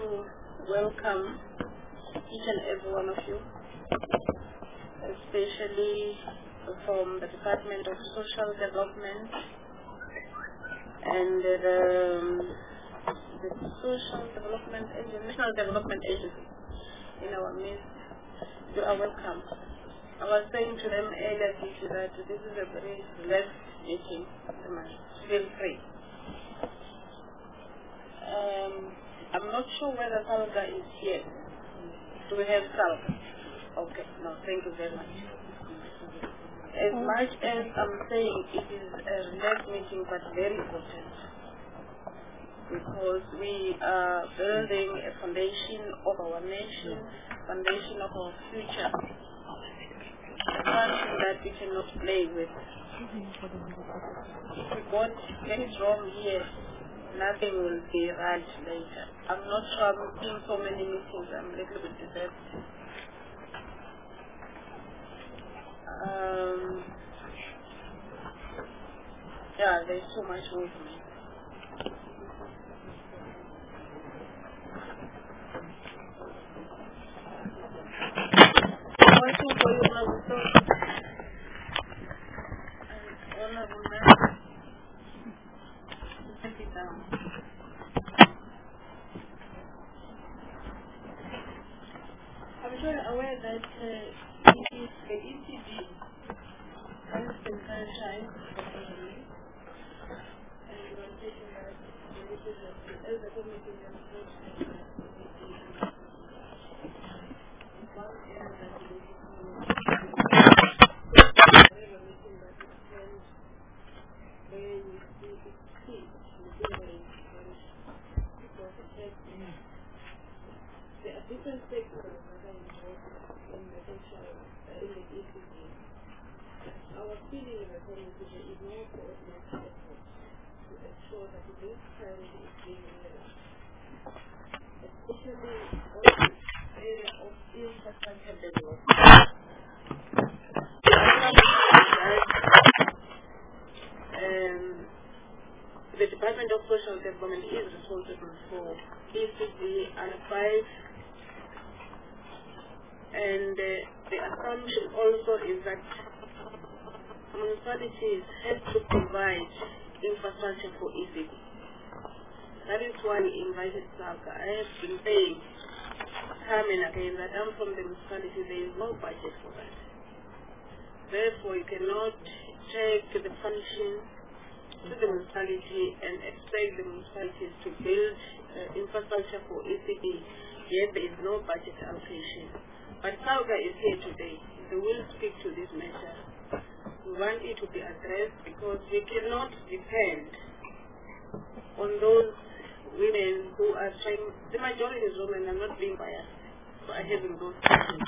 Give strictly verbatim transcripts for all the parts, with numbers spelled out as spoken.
to welcome each and every one of you, especially from the Department of Social Development and the, um, the Social Development Agency, National Development Agency in our midst. You are welcome. I was saying to them earlier that this is a very relaxed meeting. Feel free. Um, I'm not sure whether Salga is here. Do we have Salga? Okay, no, thank you very much. As much as I'm saying it is a relaxed meeting, but very important, because we are building a foundation of our nation, foundation of our future, something that we cannot play with. If we got get it wrong here, nothing will be right later. I'm not sure I'm seeing so many meetings. I'm a little bit disturbed. Um, yeah, there's so much movement. I'm waiting for you, Honorable Honorable Member. Take it down. I'm sure you're aware that uh, it is the E C D has been franchised officially, and we are taking that as a committee and one area that we need to have a meeting that is held where we see it see the way because it has been there are different stakeholders that are involved in the social uh, in the E C D. Our feeling in the community is more coordinated effort to ensure that this priority is being realized, especially on the area of infrastructure development. Um, the Department of Social Development is responsible for E C D and five, and uh, the assumption also is that municipalities have to provide infrastructure for E C D. That is why we invited Salga. I have been saying time and again that I'm from the municipality, there is no budget for that. Therefore, you cannot take the function to the municipality and expect the municipalities to build uh, infrastructure for E C D, yet there is no budget allocation. But Salga is here today. They will speak to this matter. We want it to be addressed because we cannot depend on those women who are trying. The majority is women. I'm not being biased, so I have those questions.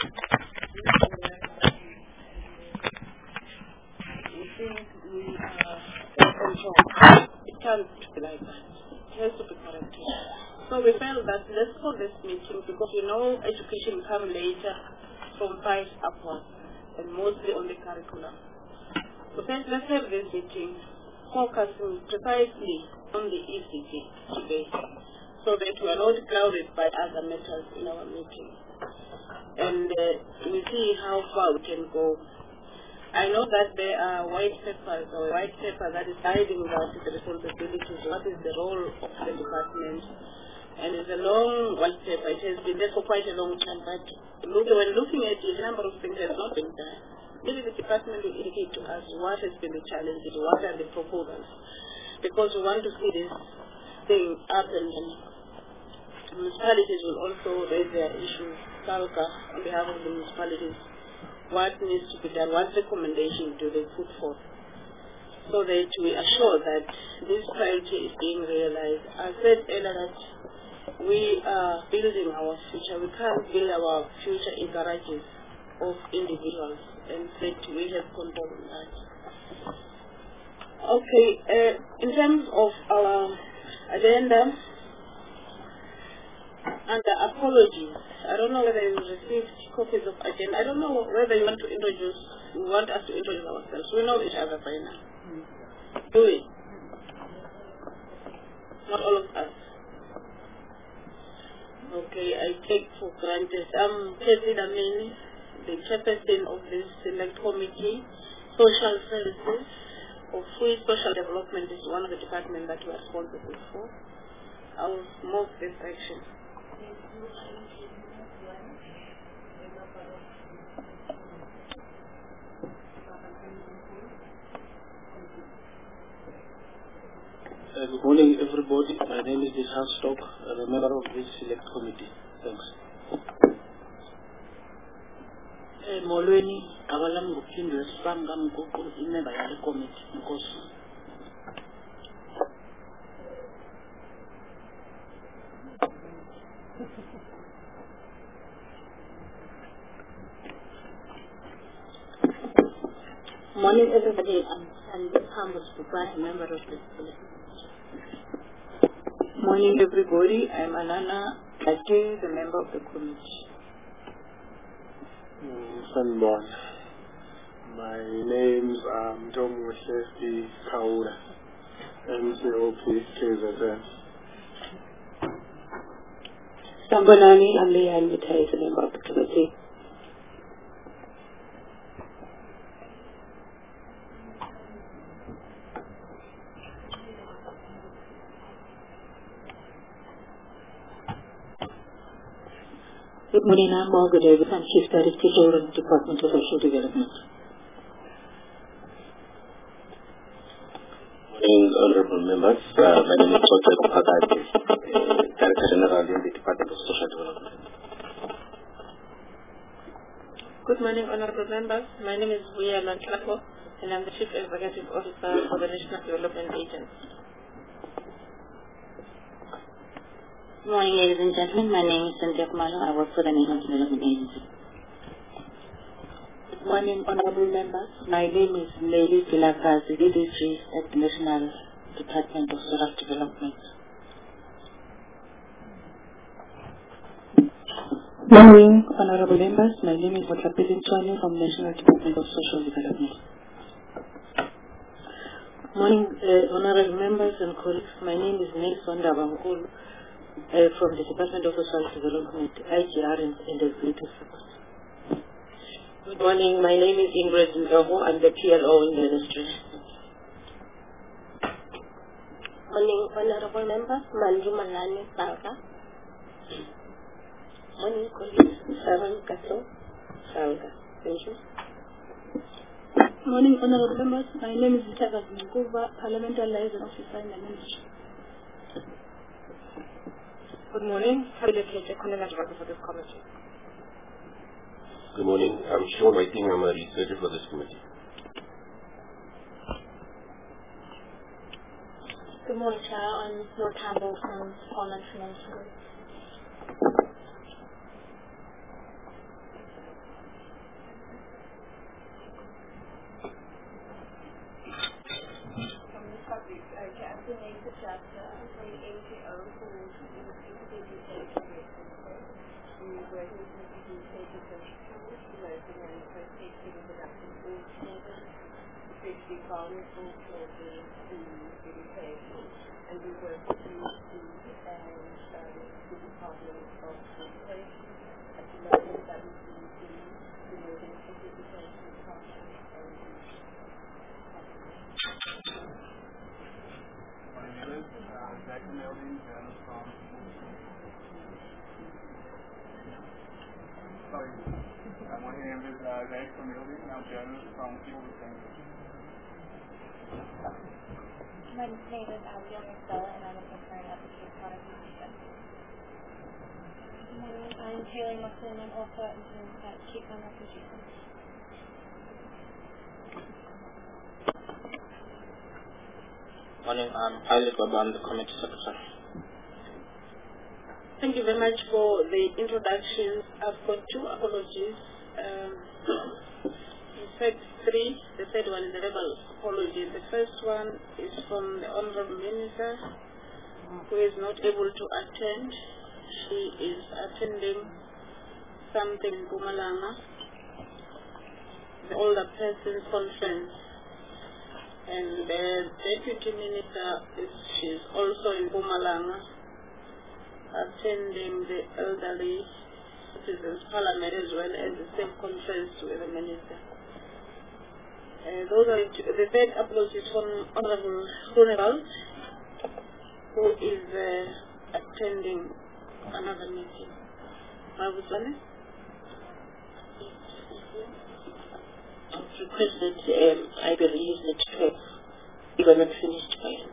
We think we are in control. It can't be like that. It has to be corrected. So we felt that let's call this meeting because you know education comes later from five upwards and mostly on the curriculum. So then let's have this meeting focusing precisely on the E C D today so that we are not clouded by other matters in our meeting. And uh, we see how far we can go. I know that there are white papers or white paper that is guiding us the responsibilities, what is the role of the department. And it's a long white paper. It has been there for quite a long time. But look, when looking at it, a number of things have not been done. Maybe the department will indicate to us what has been the challenges, what are the proposals. Because we want to see this thing up and running. Municipalities will also raise their issues. Salga, on behalf of the municipalities, what needs to be done, what recommendation do they put forth, so that we assure that this priority is being realized. I said earlier that we are building our future. We can't build our future in garages of individuals, and that we have control on that. Okay, uh, in terms of our agenda, under apologies, I don't know whether you received copies of agenda. I don't know whether you want to introduce, you want us to introduce ourselves. We know each other by now. Mm. Do we? Not all of us. okay, I take for granted. I'm Kathy Damini, the chairperson of this select committee. Social services, of which social development is one of the departments that we are responsible for. I will move this action. Uh, good morning, everybody. My name is Dishan Stock, I'm a member of this select committee. Thanks. Molweni, awalam guphindwe sibanga mguqu imember yale committee inkosi. Morning everybody, I'm Sandy Thomas Bupa, a member of this select. Morning everybody, I'm Anana Kate, the member of the committee. Sanbon. My name's um, Tom Washesti Kaura, M C O P K Z N. Sambonani, I'm Leanne Mutai, the member of the committee. Good morning, I'm Margaret Davis. I'm Chief Director General of the Department of Social Development. Morning, honorable members. Uh, my name is Doctor Pakati, Director General in the Department of Social Development. Good morning, honorable members. My name is Vuya Lantlako, and I'm the Chief Executive Officer for the National Development Agency. Good morning, ladies and gentlemen. My name is Cynthia Kumalo. I work for the National Development Agency. Good morning, honorable members. My name is Meli Vilakazi, D D G at the National Department of Social Development. Good morning, honorable members. My name is Motlapili Ntshwane from National Department of Social Development. Morning, uh, honorable members and colleagues. My name is Nelson Dabangulu. Uh, from the Department of Social Development, I G R and, and Executive Support. Good morning, my name is Ingrid Ndogo. I'm the P L O in the ministry. Morning, honorable members. Manju Malani Salga. Morning, colleagues. Sharon Kato Salga. Thank you. Morning, honorable members. My name is Zitaka Zimkuva, Parliamentary Liaison Officer in the ministry. Good morning. Cabinet Secretary for this committee. Good morning. I'm Sean Whiting. I'm a researcher for this committee. Good morning, Chair. I'm Lord Campbell from Parliamentary Ministry. From the public, okay, I'm the name of chapter from the N G O called Education. We work with the education schools, promoting and protecting production all children, especially vulnerable children in education. And we work with the and um, the Department of Education at the level of W C C, the Northern Education Department, and Sorry, uh, my name is uh, Zach from Milding. I'm journalist from Civil Defense. my name is Abigail Stella, and I'm a concerned advocate for education. Good morning, I'm Haley Musson. I'm also at at Cape Town Refugee Center. Morning, I'm Pilot Baba. I'm the committee secretary. Thank you very much for the introduction. I've got two apologies. Um, in fact, three. The third one is a verbal apology. The first one is from the Honorable Minister, who is not able to attend. She is attending something in Mpumalanga, the Older Persons Conference. And the Deputy Minister, is she's also in Mpumalanga. attending the elderly citizens parliament as well as the same conference with the minister. Uh, those are it. The third upload is from Honorable Honorable, who is uh, attending another meeting. Mabuzane? I've requested um, I be released at twelve. We were not finished by now.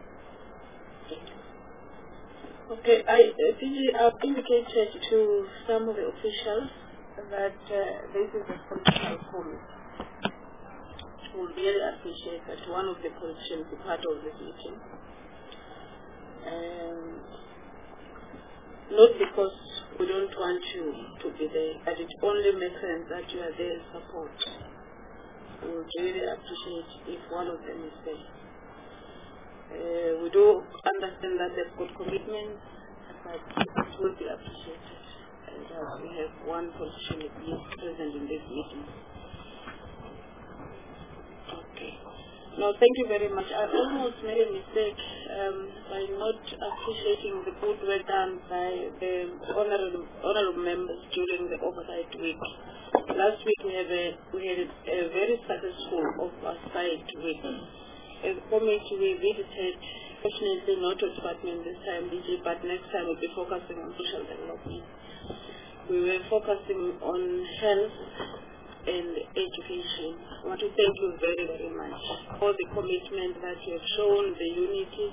Okay, I uh, D G, I've indicated to some of the officials that uh, this is a political comment. We would really appreciate that one of the politicians be part of this meeting. Um, not because we don't want you to be there, but it only makes sense that you are there in support. We would really appreciate if one of them is there. Uh, we do understand that they've got commitments, but it will be appreciated. And uh, we have one politician at least present in this meeting. Okay. No, thank you very much. I almost made a mistake um, by not appreciating the good work done by the honorable, honorable members during the oversight week. Last week we had a, we had a, a very successful oversight week. As a committee we visited, fortunately not a department this time, D G, but next time we'll be focusing on social development. We were focusing on health and education. I want to thank you very, very much for the commitment that you have shown, the unity,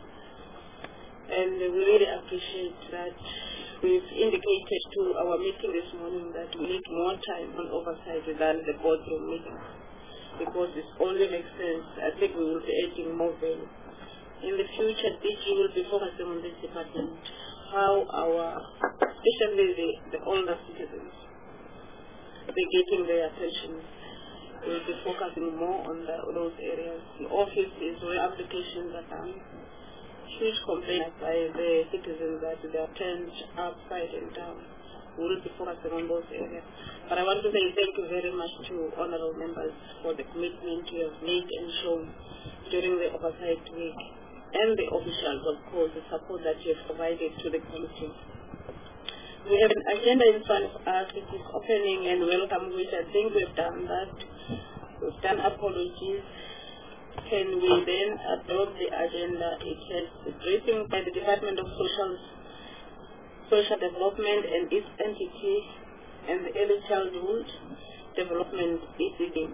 and we really appreciate that. We've indicated to our meeting this morning that we need more time on oversight than the boardroom meeting, because it only makes sense. I think we will be adding more value. In the future, D G will be focusing on this department, how our, especially the, the older citizens, they're getting their attention. We'll be focusing more on the, those areas. The office is where applications are done. Huge complaints by the citizens that they are turned upside and down. We will be focusing on those areas. But I want to say thank you very much to honorable members for the commitment you have made and shown during the oversight week, and the officials, of course, the support that you have provided to the committee. We have an agenda in front of us. It is opening and welcome, which I think we've done that. We've done apologies. Can we then adopt the agenda? It has the briefing by the Department of Social Social Development and its entity, and the Early Childhood Development E C D.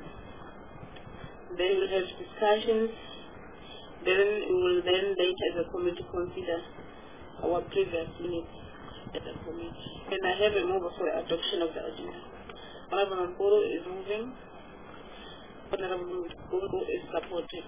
Then we'll have discussions. Then we will then later as a committee consider our previous minutes as a committee. And I have a mover for the adoption of the agenda. Honorable Mpuru is moving. Honorable Mpuru is supported.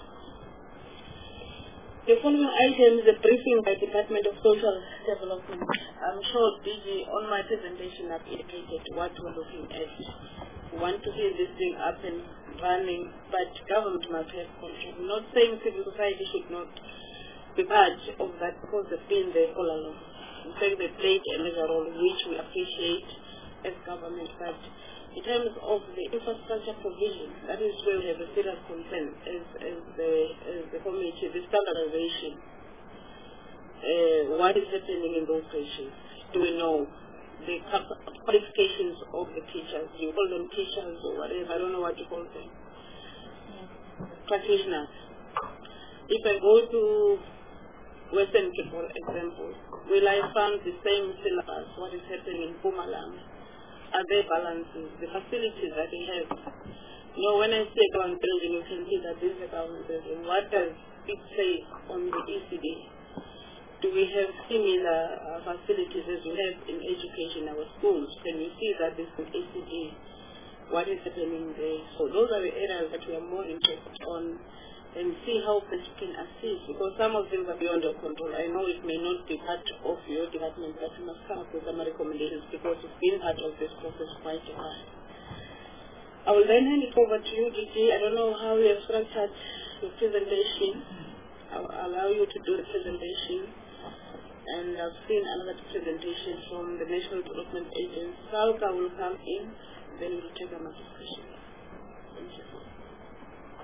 The following item is a briefing by Department of Social Development. I'm sure D G on my presentation I've indicated what we're looking at. We want to see this thing up and running, but government must have control. I'm not saying civil society should not be part of that because they've been there all along. In fact, they played a major role, which we appreciate as government, but in terms of the infrastructure provision, that is where we have a serious concern as, as, the, as the committee, the standardization. Uh, what is happening in those stations? Do we know the qualifications of the teachers? Do you call them teachers or whatever? I don't know what you call them. Practitioners. If I go to Western Cape, for example, will I find the same syllabus? What is happening in Mpumalanga? Are there balances? The facilities that they have. You know, when I say government building, you can see that this is a government building. What does it say on the E C D? Do we have similar uh, facilities as we have in education in our schools? Can we see that this is E C D? What is happening there? So those are the areas that we are more interested on, and see how best we can assist, because some of them are beyond our control. I know it may not be part of your department, but you must come up with some recommendations because it's been part of this process quite a while. I will then hand it over to you, D G. I don't know how you have structured your presentation. I will allow you to do the presentation. And I've seen another presentation from the National Development Agency. Salka will come in, then we'll take another discussion. Thank you.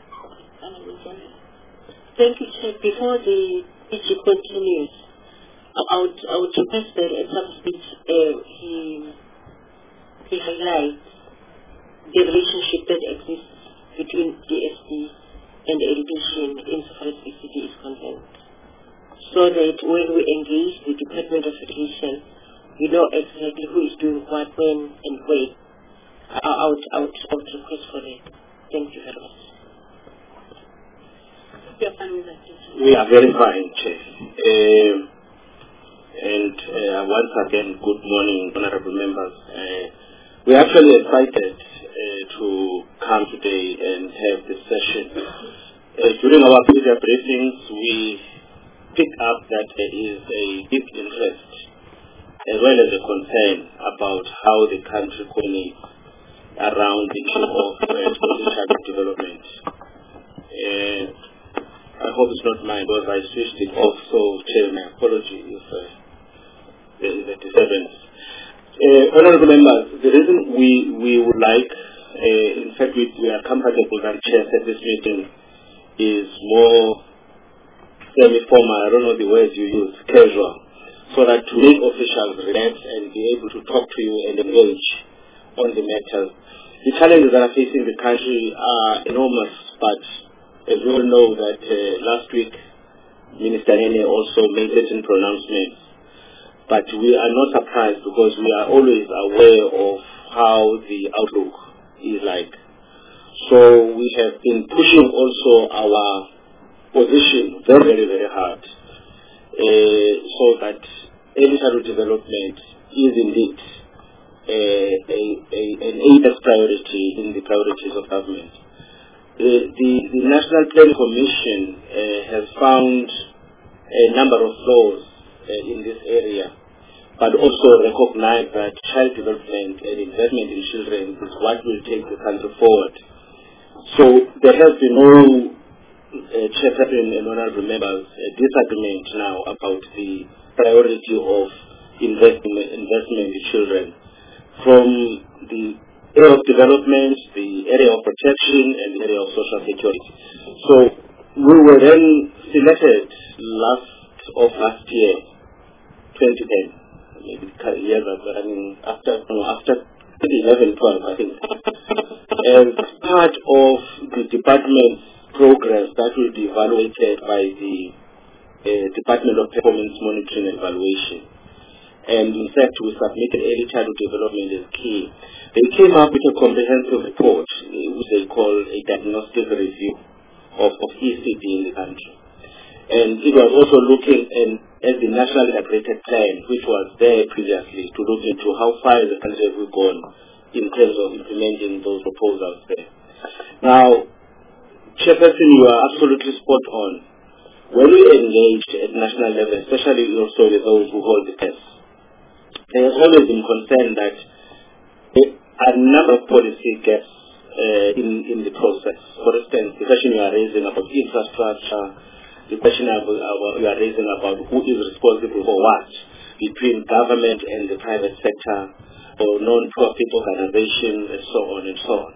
Thank you, Chair. Before the D G continues, I would, I would request that at some stage uh, he, he highlights the relationship that exists between D S D and education insofar as E C D is concerned, so that when we engage the Department of Education, we know exactly who is doing what, when, and where. I, I, would, I, would, I would request for that. Thank you very much. We are very fine, Chair. Uh, and uh, once again, good morning, honorable members. Uh, we are actually excited uh, to come today and have this session. Uh, during our media briefings, we pick up that there is a deep interest as well as a concern about how the country coordinates around the issue of uh, child development. Uh, I hope it's not mine because I switched it off, so Chair, my apology if uh, there is a disturbance. Uh, honorable members, the reason we, we would like, uh, in fact we, we are comfortable that Chair said this meeting is more semi-formal, I don't know the words you use, casual, so that to make officials relax and be able to talk to you and engage on the matters. The challenges that are facing the country are enormous, but as we all know that uh, last week Minister Hene also made certain pronouncements, but we are not surprised because we are always aware of how the outlook is like. So we have been pushing also our position very, very, very hard uh, so that early childhood development is indeed uh, a, a, an apex priority in the priorities of government. Uh, the, the National Planning Commission uh, has found a number of flaws uh, in this area, but also recognize that child development and investment in children is what will take the country forward. So there has been no uh, Chairperson and honorable members uh, disagreement now about the priority of investment, investment in children. From the area of development, the area of protection, and the area of social security. So we were then selected last of last year, twenty ten, maybe years ago, I mean after no, after twenty eleven, twelve, I think, as part of the department's progress that will be evaluated by the uh, Department of Performance Monitoring and Evaluation. And in fact, we submitted early childhood development as key. They came up with a comprehensive report, which they call a diagnostic review of, of E C D in the country. And it was also looking in, at the National Integrated Plan, which was there previously, to look into how far the country has gone in terms of implementing those proposals there. Now, Chairperson, you are absolutely spot on. When we engaged at national level, especially also with those who hold the test, there has always been concern that there are a number of policy gaps uh, in, in the process. For instance, the question you are raising about infrastructure, the question about, about, you are raising about who is responsible for what between government and the private sector or non-profit organizations and so on and so on.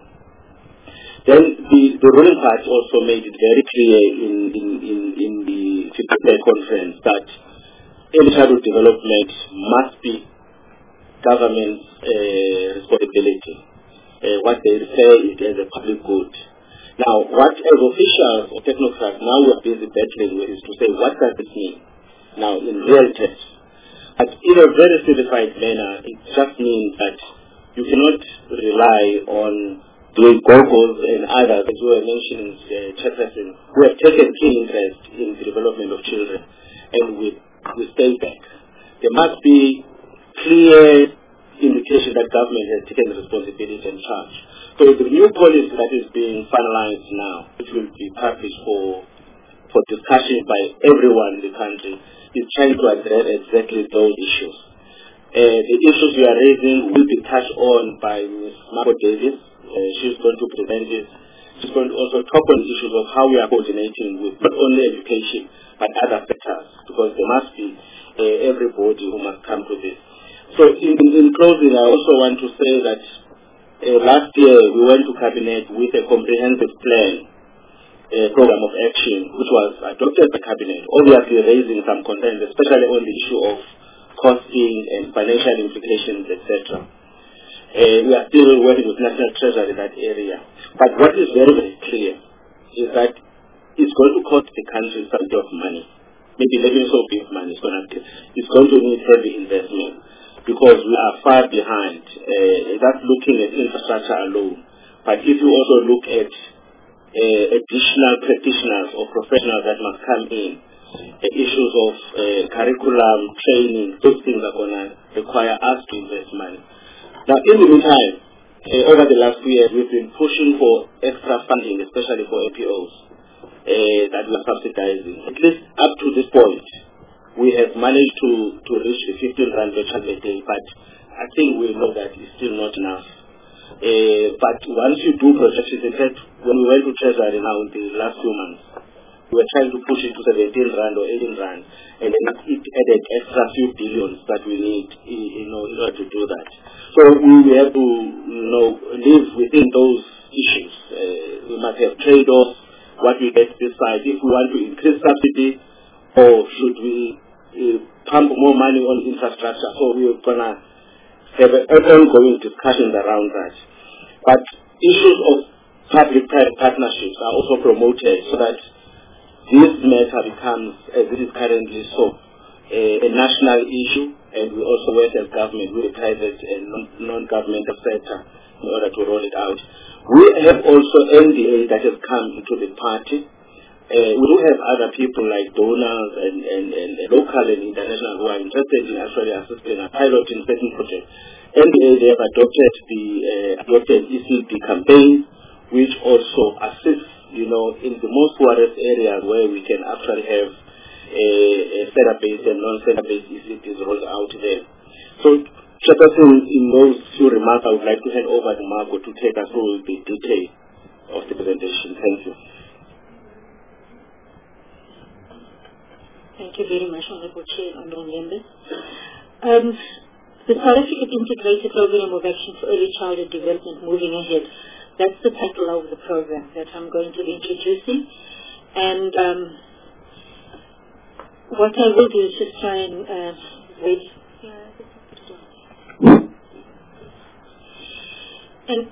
Then the, the ruling party also made it very clear in, in, in, in the fifty-day conference that early childhood development must be government's uh, responsibility. Uh, what they refer is as a public good. Now, what as officials or technocrats now we are busy battling with is to say, what does it mean? Now, in real terms, but in a very simplified manner, it just means that you cannot rely on the Googles and others, as we were mentioning, uh, Chairperson, who have taken keen interest in the development of children, and we, we stay back. There must be clear indication that government has taken the responsibility and charge. So the new policy that is being finalized now, which will be published for for discussion by everyone in the country, is trying to address exactly those issues. Uh, the issues we are raising will be touched on by Miz Marco Davis. Uh, she's going to present this. She's going to also talk on issues of how we are coordinating with not only education but other sectors, because there must be uh, everybody who must come to this. So in, in closing, I also want to say that uh, last year we went to Cabinet with a comprehensive plan uh, program of action, which was adopted by Cabinet, obviously raising some concerns, especially on the issue of costing and financial implications, et cetera. Uh, we are still working with National Treasury in that area. But what is very, very clear is that it's going to cost the country some bit of money. Maybe let me so big money. It's going to, it's going to need heavy investment because we are far behind. Uh, that's looking at infrastructure alone. But if you also look at uh, additional practitioners or professionals that must come in, uh, issues of uh, curriculum, training, those things are going to require us to invest money. Now, in the meantime, uh, over the last few years, we've been pushing for extra funding, especially for A P Os, uh, that we are subsidizing. At least up to this point, we have managed to, to reach the fifteen rand per child a day, but I think we know that it's still not enough. Uh, but once you do projections, in fact, when we went to Treasury now in the last few months, we were trying to push it to seventeen rand or eighteen rand, and then it added extra few billions that we need, you know, in order to do that. So we have to, you know, live within those issues. Uh, we must have trade-offs, what we get this side, if we want to increase subsidy, or should we uh, pump more money on infrastructure. So we're going to have an ongoing discussions around that. But issues of public-private partnerships are also promoted so that this matter becomes, as it is currently so, a, a national issue, and we also work as government with the private and non-governmental sector in order to roll it out. We have also N D A that has come into the party. Uh, we do have other people like donors and, and, and local and international who are interested in actually assisting and piloting certain projects. N D A, they have adopted the uh, adopted E C D campaign, which also assists, you know, in the most poorest areas where we can actually have a, a center-based and non-center-based E C Ds rolled out there. So, Chairperson, in those few remarks, I would like to hand over to Margot to take us through the detail of the presentation. Thank you. Thank you very much, Honorable Chair, Honorable Members. Um, the South African Integrated Program of Action for Early Childhood Development Moving Ahead, that's the title of the program that I'm going to be introducing. And um, what I will do is just try and uh, read. And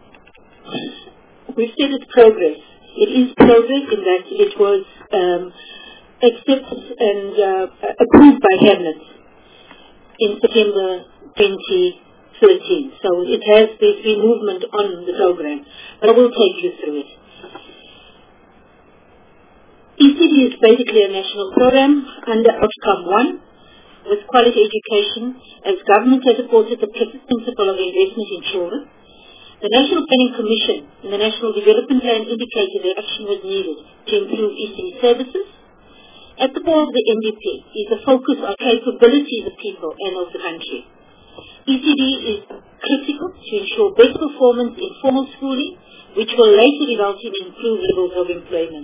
we've said it's progress. It is progress in that it was um, accepted and uh, approved by Cabinet in September twenty thirteen. So it has there's been movement on the program, but I will take you through it. E C D is basically a national program under Outcome one with quality education, as government has supported the principle of investment in children. The National Planning Commission and the National Development Plan indicated that action was needed to improve E C D services. At the core of the N D P is the focus on capabilities of people and of the country. E C D is critical to ensure best performance in formal schooling, which will later result in improved levels of employment.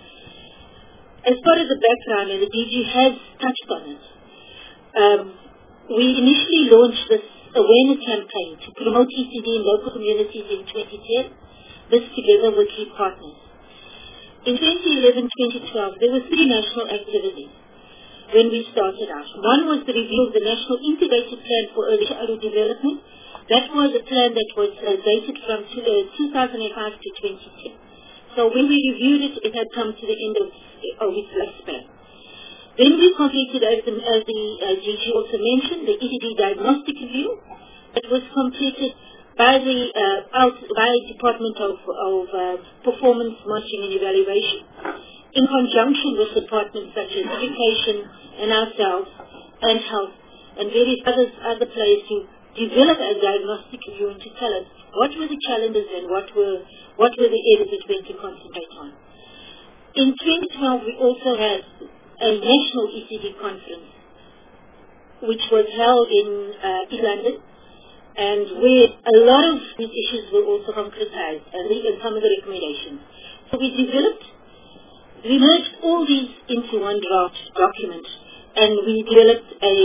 As part of the background, and the D G has touched on it, um, we initially launched this awareness campaign to promote E C D in local communities in twenty ten, this together with key partners. In twenty eleven to twenty twelve, there were three national activities when we started out. One was the review of the National Integrated Plan for Early Childhood Development. That was a plan that was uh, dated from two, uh, two thousand five to twenty ten. So when we reviewed it, it had come to the end of, of its lifespan. Then we completed, as the, as the uh, G G also mentioned, the E C D diagnostic review. It was completed by the uh, out, by Department of, of uh, Performance Monitoring and Evaluation, in conjunction with departments such as Education and ourselves and Health and various others, other players to develop a diagnostic review and to tell us what were the challenges and what were what were the areas that we had to concentrate on. In twenty twelve, we also had a national E C D conference, which was held in uh, East London, and where a lot of these issues were also concretized and, and some of the recommendations. So we developed, we merged all these into one draft document, and we developed a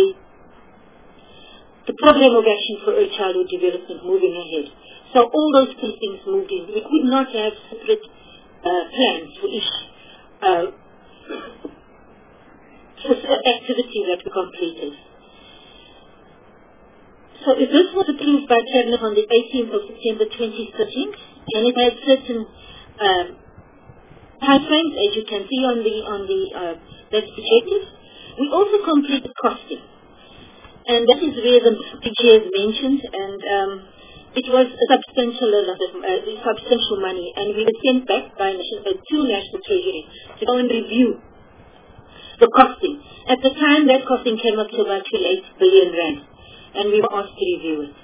the program of action for early childhood development moving ahead. So all those three things moved in. We could not have separate uh, plans for each uh, activity that we completed. So if this was approved by Cabinet on the eighteenth of September twenty thirteen, and it had certain um, time frames, as you can see on the on the uh, that's projected, we also completed costing, and that is where the P G is mentioned, and um, it was a substantial amount of uh, substantial money, and we were sent back by national, uh, to National Treasury to go and review the costing. At the time, that costing came up to about twenty-eight billion rand. And we were asked to review it.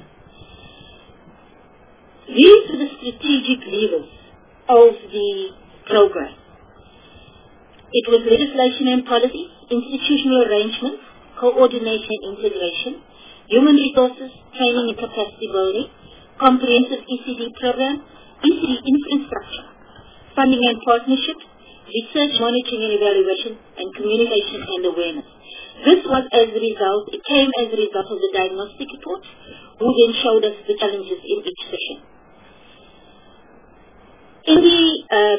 These are the strategic levers of the program. It was legislation and policy, institutional arrangements, coordination and integration, human resources, training and capacity building, comprehensive E C D program, E C D infrastructure, funding and partnerships, research, monitoring and evaluation, and communication and awareness. This was as a result, it came as a result of the diagnostic report, who then showed us the challenges in each session. In the uh,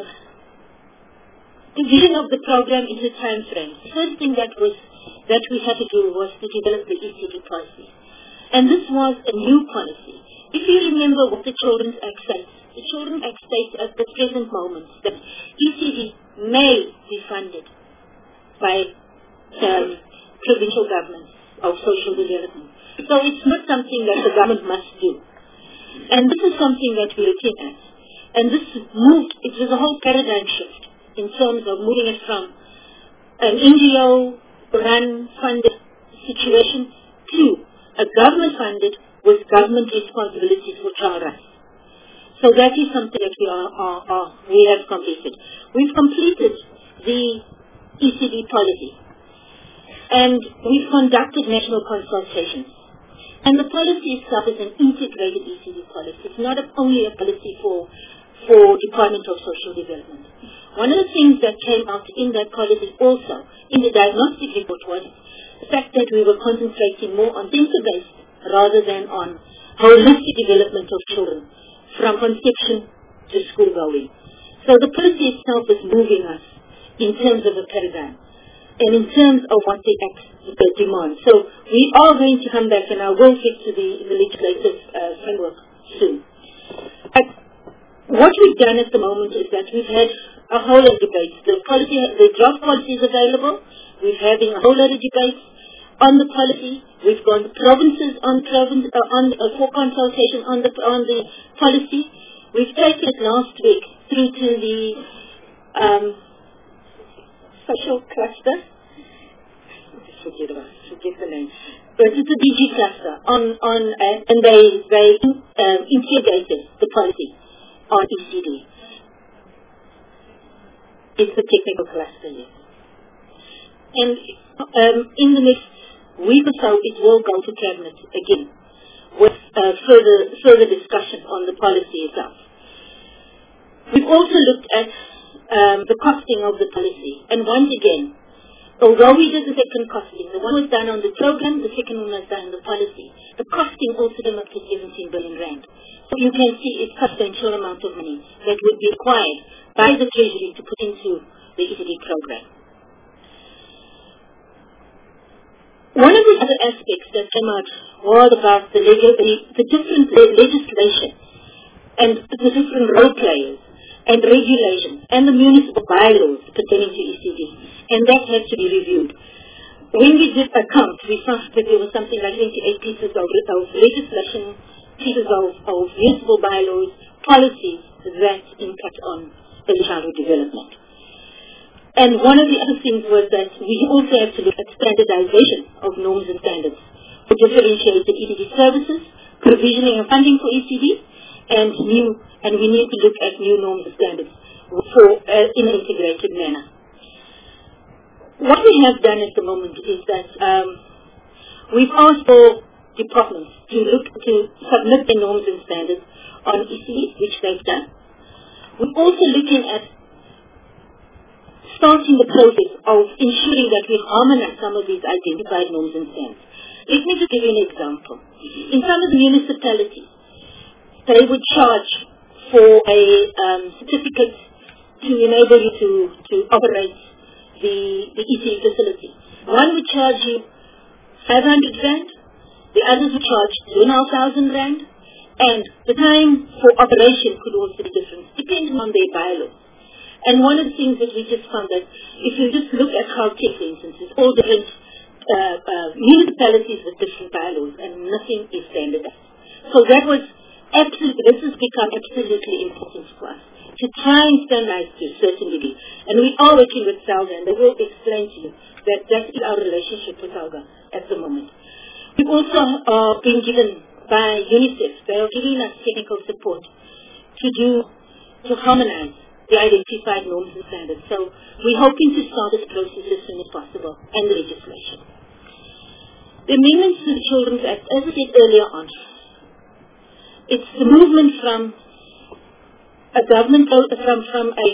division of the program into time frames, the first thing that was that we had to do was to develop the E C D policy. And this was a new policy. If you remember what the Children's Act says, the Children's Act states at the present moment that E C D may be funded by um, provincial governments of social development. So it's not something that the government must do. And this is something that we're looking at. And this moved, it was a whole paradigm shift in terms of moving it from an N G O-run funded situation to a government-funded with government responsibilities for child rights. So that is something that we are, are, are we have completed. We've completed the E C D policy. And we've conducted national consultations. And the policy itself is an integrated E C D policy. It's not a, only a policy for, for Department of Social Development. One of the things that came out in that policy also, in the diagnostic report, was the fact that we were concentrating more on center-based rather than on holistic development of children from conception to school going. So the policy itself is moving us in terms of a paradigm and in terms of what the Act the demand. So we are going to come back, and I will get to the, the legislative uh, framework soon. But what we've done at the moment is that we've had a whole lot of debates. The policy, the draft policy is available. We're having a whole lot of debates on the policy. We've gone provinces on province uh, on uh, for consultation on the on the policy. We've taken it last week through to the um, social cluster. Forget about forget the name. But it's a D G cluster on on uh, and they they um, integrated the policy on E C D. It's the technical cluster, yes. And um, in the next week or so, it will go to Cabinet again with uh, further further discussion on the policy itself. We've also looked at um, the costing of the policy, and once again, although we did the second costing, the one was done on the program, the second one was done on the policy. The costing also came up to seventeen billion rand. So you can see it's a substantial amount of money that would be required by the Treasury to put into the E C D program. One of the other aspects that came out was about the, legal, the, the different legislation and the different role players and regulations and the municipal bylaws pertaining to E C D, and that had to be reviewed. When we did a count, we found that there was something like twenty-eight pieces of, of legislation, pieces of, of municipal bylaws, policies that impact on early childhood development. And one of the other things was that we also have to look at standardization of norms and standards for differentiated E C D services, provisioning and funding for E C D, and new, and we need to look at new norms and standards for uh, in an integrated manner. What we have done at the moment is that um, we've asked for departments to look to submit their norms and standards on E C D, which they've done. We're also looking at starting the process of ensuring that we harmonize some of these identified norms and standards. Let me just give you an example. In some of the municipalities, they would charge for a um, certificate to enable you to, to operate the, the E C D facility. One would charge you five hundred rand, the others would charge two thousand rand, and the time for operation could also be different, depending on their bylaws. And one of the things that we just found that if you just look at Gauteng, for instance, it's all different uh, uh, municipalities with different bylaws, and nothing is standardized. So that was absolutely, this has become absolutely important for us, to try and standardize to a certain degree. And we are working with SALGA, and they will explain to you that that is our relationship with SALGA at the moment. We've also uh, been given by UNICEF, they are giving us technical support to do, to harmonize the identified norms and standards. So we're hoping to start this process as soon as possible, and the legislation. The amendments to the Children's Act, as I said earlier on, it's the movement from a government, from, from a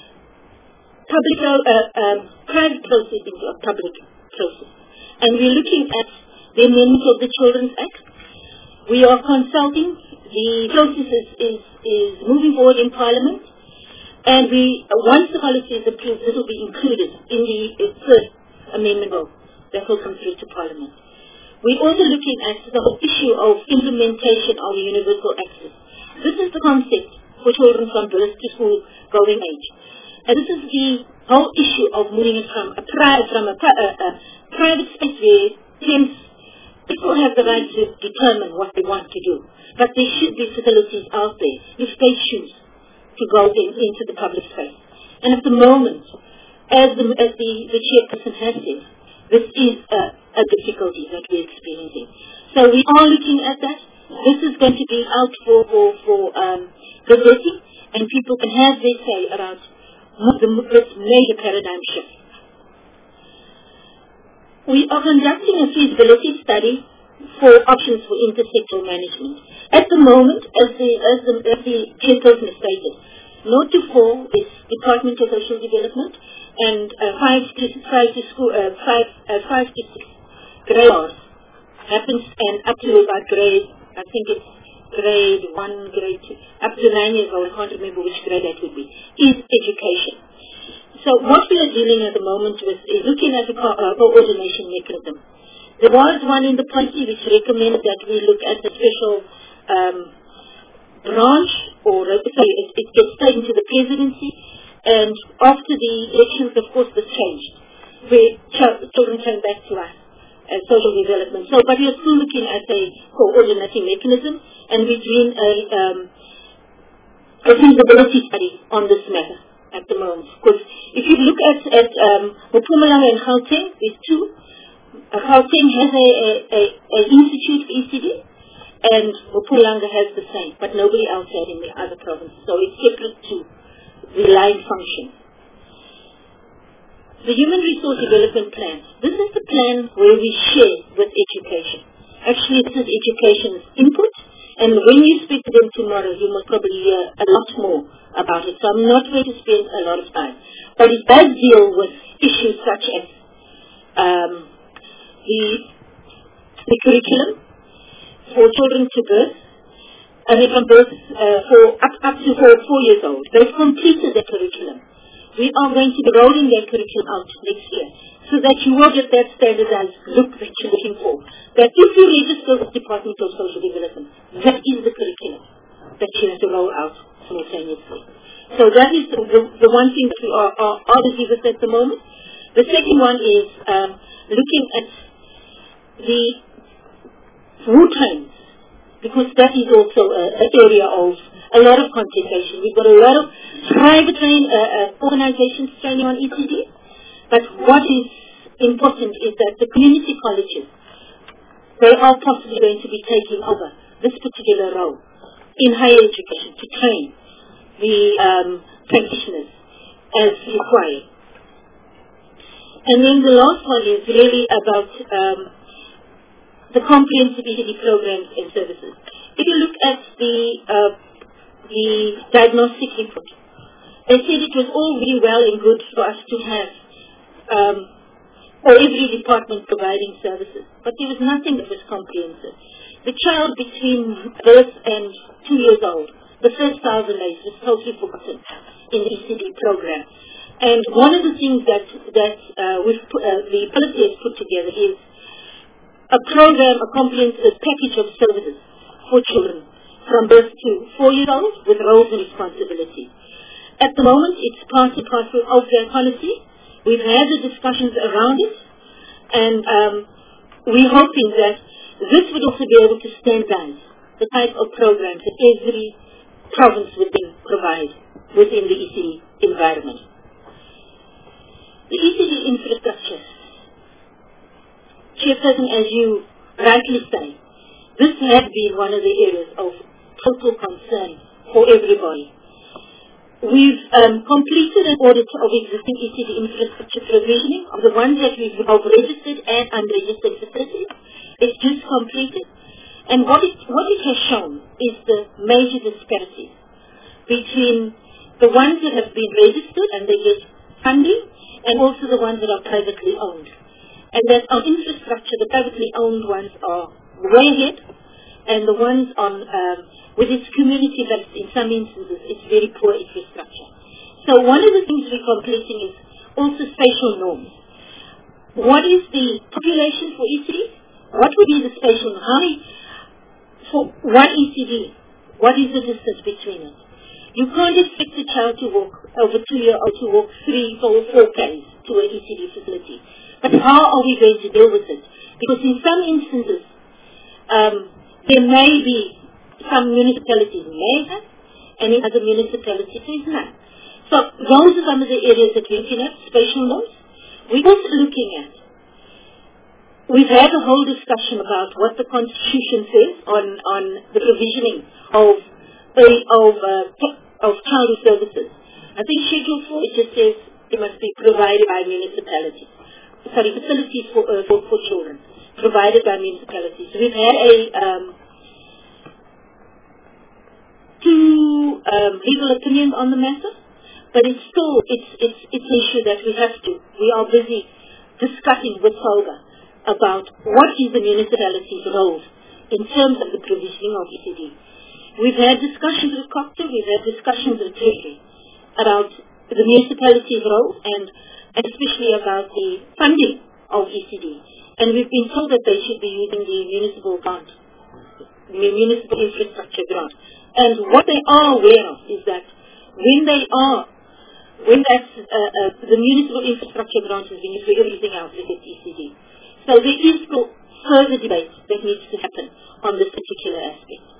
public, uh, um, private process into a public process. And we're looking at the amendment of the Children's Act. We are consulting. The process is, is, is moving forward in Parliament. And we, once the policy is approved, this will be included in the first amendment bill that will come through to Parliament. We're also looking at the whole issue of implementation of universal access. This is the concept for children from birth to school going age. And this is the whole issue of moving it from a, pri from a, pri a, a private space where parents, people have the right to determine what they want to do. But there should be facilities out there if they choose to go in, into the public space. And at the moment, as the, as the, the chairperson has said, this is a, a difficulty that we're experiencing. So we are looking at that. This is going to be out for, for, for um, gazetting, and people can have their say around the, this major paradigm shift. We are conducting a feasibility study for options for intersectoral management. At the moment, as the, as the, as the chairperson stated, North to four is Department of Social Development, and uh, five to five to school, uh, five uh, five to six grade happens, and up to about grade, I think it's grade one, grade two, up to nine years old. I can't remember which grade that would be. Is education. So what we are dealing at the moment with is looking at a co uh, coordination mechanism. There was one in the policy which recommended that we look at the special um, branch, or uh, sorry, it, it gets taken to the presidency. And after the elections, of course, this changed, where ch children came back to us as social development. So, but we are still looking at a coordinating mechanism, and we're doing a, um, a feasibility study on this matter at the moment. Because if you look at, at um, Mpumalanga and Gauteng, there's two. Uh, Gauteng has a, a, a, a institute for E C D, and Mpumalanga has the same, but nobody else had in the other provinces. So it's separate too. The line function. The Human Resource Development Plan. This is the plan where we share with education. Actually, this is education's input, and when you speak to them tomorrow, you must probably hear a lot more about it. So I'm not going to spend a lot of time. But it does deal with issues such as um, the, the curriculum for children to birth, and they from birth uh, for up, up to four, four years old. They've completed their curriculum. We are going to be rolling their curriculum out next year, so that you will get that standardized look that you're looking for. That if you register with the Department of Social Development, that is the curriculum that you have to roll out simultaneously. So that is the, the, the one thing that we are, are, are busy with at the moment. The second one is um, looking at the route trains, because that is also an area of a lot of concentration. We've got a lot of private train, uh, uh, organizations training on E C D, but what is important is that the community colleges, they are possibly going to be taking over this particular role in higher education to train the um, practitioners as required. And then the last one is really about um, the comprehensive E C D programs and services. If you look at the uh, the diagnostic report, they said it was all really well and good for us to have um, or every department providing services, but there was nothing that was comprehensive. The child between birth and two years old the first thousand days was totally forgotten in the E C D program. And one of the things that, that uh, we've put, uh, the policy has put together is a program, a comprehensive package of services for children from birth to four years old with roles and responsibilities. At the moment, it's part and parcel of their policy. We've had the discussions around it, and um, we're hoping that this would also be able to standardize the type of programs that every province would then provide within the E C D environment. The E C D infrastructure, Chairperson, as you rightly say, this has been one of the areas of total concern for everybody. We've um, completed an audit of existing E C D infrastructure provisioning of the ones that we've of registered and unregistered facilities. It's just completed. And what it, what it has shown is the major disparities between the ones that have been registered and they get funding, and also the ones that are privately owned. And that our infrastructure, the privately owned ones are way ahead, and the ones on, um, with its community-based, in some instances, it's very poor infrastructure. So one of the things we're completing is also spatial norms. What is the population for E C D? What would be the spatial norm? How many, for one E C D, what is the distance between it? You can't expect a child to walk over two year old to walk three, four, four Ks to an E C D facility. But how are we going to deal with it? Because in some instances, um, there may be some municipalities may have, and in other municipalities there's none. So those are some of the areas that we're looking at, spatial norms. We're also looking at, we've had a whole discussion about what the Constitution says on, on the provisioning of of uh, of child services. I think Schedule four, it just says it must be provided by municipalities. Sorry, facilities for, uh, for, for children, provided by municipalities. We've had a um, two um, legal opinions on the matter, but it's still, it's, it's, it's an issue that we have to. We are busy discussing with SOGA about what is the municipality's role in terms of the provisioning of E C D. We've had discussions with COGTA, we've had discussions with Treasury about the municipality's role and, and especially about the funding of E C D. And we've been told that they should be using the municipal grant, the municipal infrastructure grant. And what they are aware of is that when they are, when that, uh, uh, the municipal infrastructure grant is being used for everything else, they get E C D. So there is still further debate that needs to happen on this particular aspect.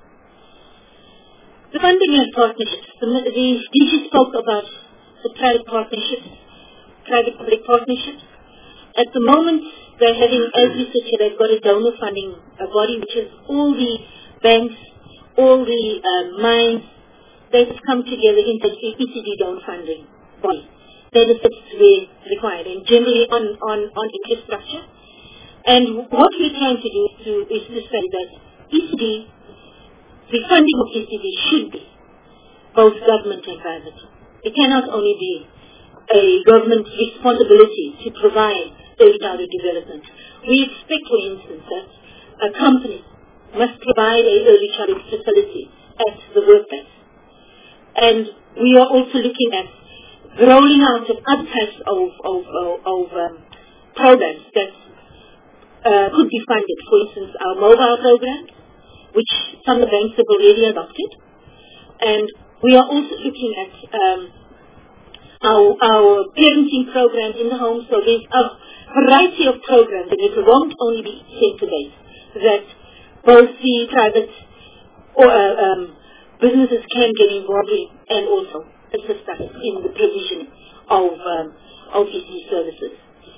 The funding and partnerships. The, the D G spoke about the private partnerships, private-public partnerships. At the moment, they're having, as we said here, they've got a donor funding a body, which is all the banks, all the uh, mines, they've come together into the E C D donor funding body. That is where required, and generally on, on, on infrastructure. And what we're trying to do to, is to say that E C D, the funding of E C D should be both government and private. It cannot only be a government responsibility to provide early childhood development. We expect, for instance, that a company must provide an early childhood facility at the workplace. And we are also looking at rolling out of other types of, of, of, of um, programs that uh, could be funded. For instance, our mobile programs, which some of the banks have already adopted. And we are also looking at um, our, our parenting programs in the home. So there's a variety of programs, and it won't only be sector-based, that both the private or uh, um, businesses can get involved in and also assist us in the provision of, um, of E C D services.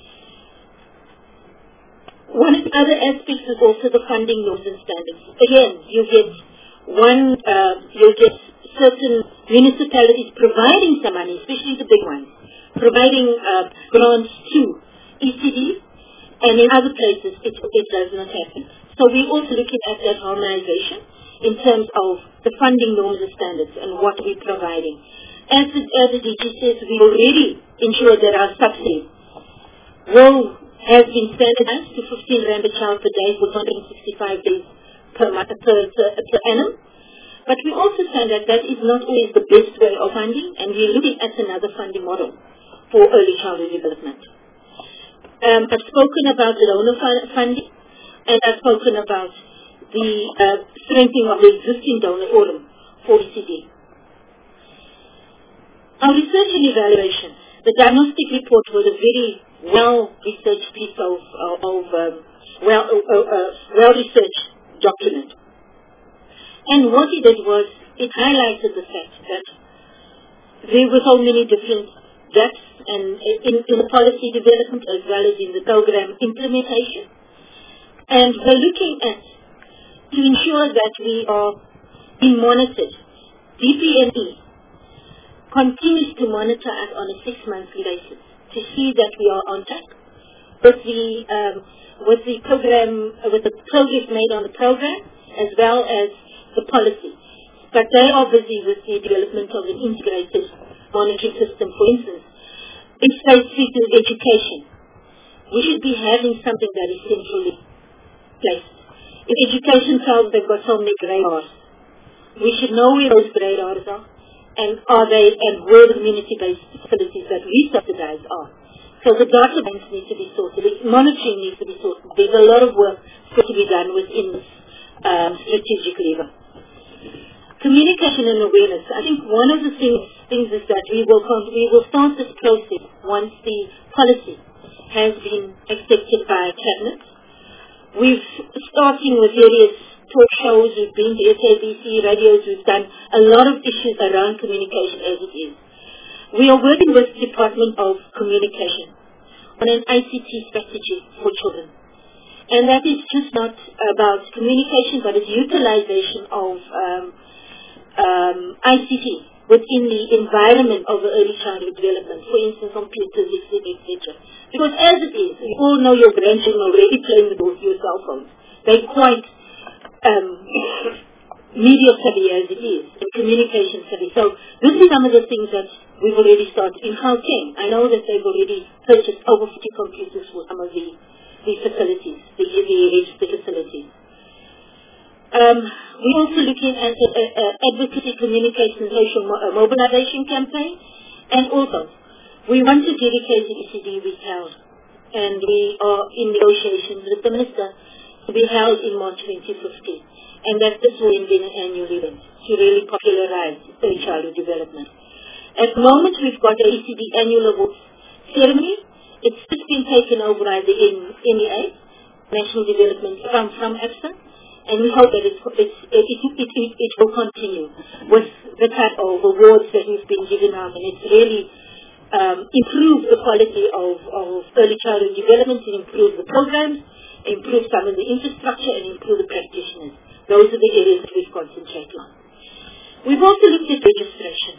One of the other aspects is also the funding norms and standards. Again, you get one, uh, you get certain municipalities providing some money, especially the big ones, providing uh, grants to E C D, and in other places it, it does not happen. So we're also looking at that harmonization in terms of the funding norms and standards and what we're providing. As the, as the D G says, we already ensured that our subsidy will has been standardized to fifteen rand a child per day for one hundred sixty-five days per, month, per, per, per annum. But we also find that that is not always the best way of funding, and we're looking at another funding model for early childhood development. Um, I've spoken about the donor funding, and I've spoken about the uh, strengthening of the existing donor forum for E C D. Our research and evaluation. The diagnostic report was a very well-researched piece of, of, of um, well, uh, uh, well-researched document. And what it did was, it highlighted the fact that there were so many different gaps and in, in the policy development as well as in the program implementation. And we're looking at, to ensure that we are being monitored, D P M E continues to monitor us on a six-monthly basis to see that we are on track with the, um, with the program, uh, with the progress made on the program as well as the policy. But they are busy with the development of an integrated monitoring system. For instance, in phase three to education, we should be having something that is centrally placed. If education tells they've got so many radars, we should know where those radars are, and are they, and where the community-based facilities that we subsidize are. So the data banks need to be sorted, monitoring needs to be sorted. There's a lot of work still to be done within this um, strategic lever. Communication and awareness. I think one of the things, things is that we will, we will start this process once the policy has been accepted by Cabinet. We've starting with various talk shows, we've been to S A B C radios, we've done a lot of issues around communication as it is. We are working with the Department of Communication on an I C T strategy for children. And that is just not about communication, but it's utilization of um, um, I C T within the environment of the early childhood development, for instance, computers, et cetera, et cetera. Because as it is, you all know your grandchildren already playing with your cell phones. They're quite um, media savvy as it is, and communication savvy. So this is some of the things that we've already started in Gauteng. I know that they've already purchased over fifty computers for some of the, the facilities, the, the registered facilities. Um, we're also looking at an advocacy, communication, social mo uh, mobilization campaign, and also we want to dedicate the E C D week held, and we are in negotiations with the Minister to be held in March twenty fifteen, and that this will be an annual event to really popularize early childhood development. At the moment, we've got the E C D annual awards ceremony. It's just been taken over by the N E A, National Development from, from A B S A, and we hope that it's, it's, it, it, it, it, it will continue with the type of awards that we've been given out, and it's really um, improved the quality of, of early childhood development, and improve the programs, improve some of the infrastructure, and improve the practitioners. Those are the areas that we've concentrated on. We've also looked at registration.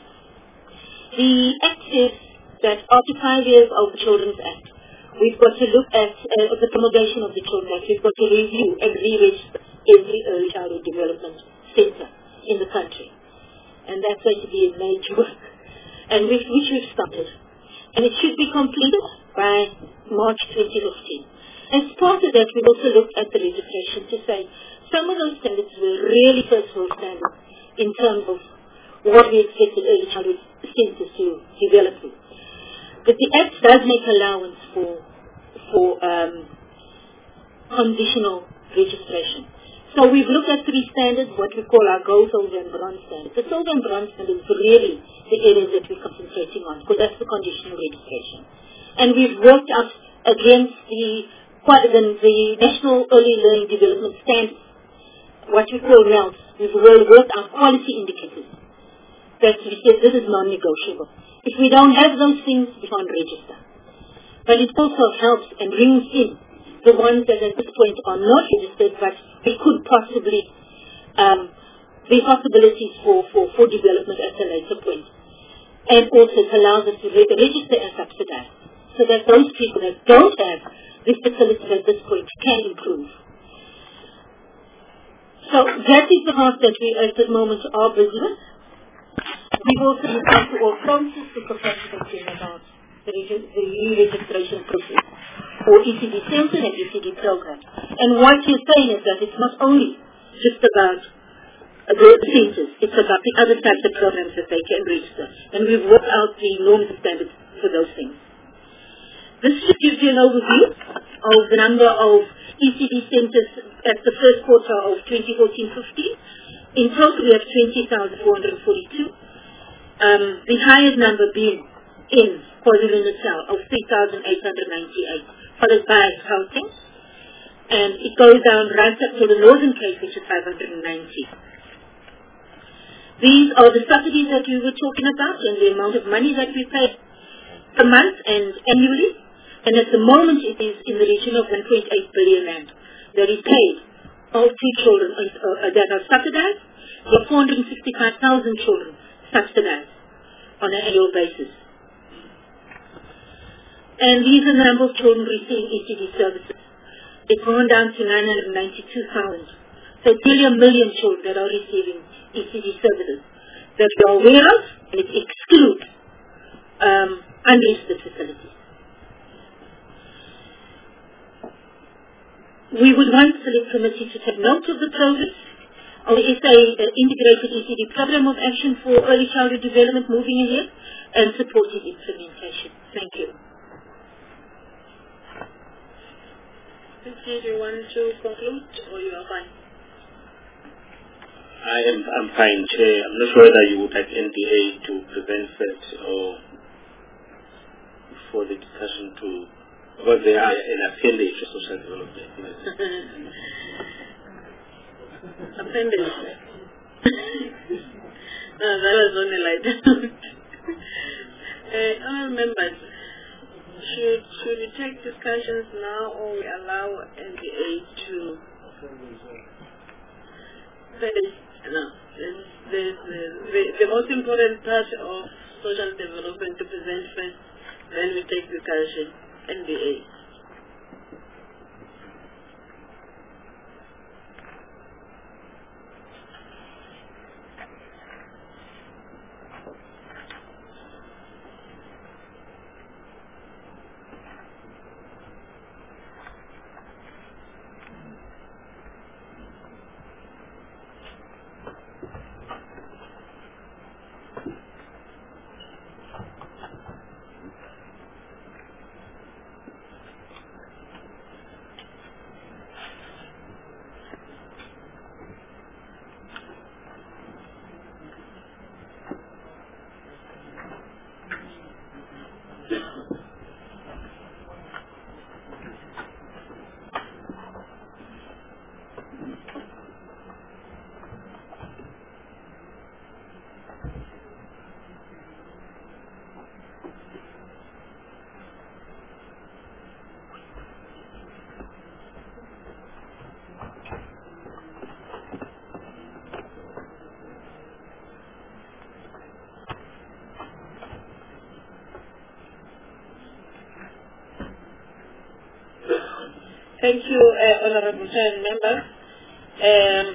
The Act says that after five years of the Children's Act, we've got to look at uh, the promulgation of the Children's Act. We've got to review and re-register every early childhood development center in the country. And that's going to be a major work, and we've, which we've started. And it should be completed by March twenty fifteen. As part of that, we also looked at the registration to say some of those standards were really first world standards in terms of what we expected early childhood centers to develop with. But the Act does make allowance for, for um, conditional registration. So we've looked at three standards, what we call our gold, silver, and bronze standards. The silver and bronze standards are really the areas that we're concentrating on, because that's the conditional registration. And we've worked out against the, the, the National Early Learning Development Standards, what we call N E L S. We've worked out quality indicators that we said this is non-negotiable. If we don't have those things, we can't register. But it also helps and brings in the ones that at this point are not registered, but we could possibly um, be possibilities for, for, for development at a later point. And also it allows us to re register and subsidize, so that those people that don't have these facilities at this point can improve. So that is the part that we at the moment are busy with. We've also looked into alternatives to capacity about the, the re-registration process for E C D center and E C D program. And what you're saying is that it's not only just about the centres. It's about the other types of programs that they can register. And we've worked out the norms and standards for those things. This just gives you an overview of the number of E C D centres at the first quarter of twenty fourteen fifteen. In total, we have twenty thousand four hundred forty-two. Um, the highest number being in KwaZulu-Natal of three thousand eight hundred ninety-eight, followed by Gauteng. And it goes down right up to the Northern Cape, which is five hundred ninety. These are the subsidies that we were talking about and the amount of money that we pay per month and annually. And at the moment, it is in the region of one point eight billion rand that is paid all to children uh, that are subsidized. There are four hundred sixty-five thousand children subsidized on an annual basis. And these are the number of children receiving E C D services. It's gone down to nine hundred ninety-two thousand. So it's nearly a million children that are receiving E C D services that we are aware of, and it excludes um, unregistered facilities. We would want the Select Committee to take note of the progress of the S A uh, Integrated E C D Program of Action for Early Childhood Development moving ahead and support its implementation. Thank you. Okay, do you want to conclude or you are fine? I am I'm fine, Chair. I'm not sure whether you would like N D A to present first or for the discussion to, because they are an appendage to social development. Appendage. No, that was only like uh, all members, should should we take discussions now or we allow N D A to finish? No, there's, there's, the, the most important part of social development to present first, then we take discussion, N D A. Thank you, uh, Honorable Chair and members. Um,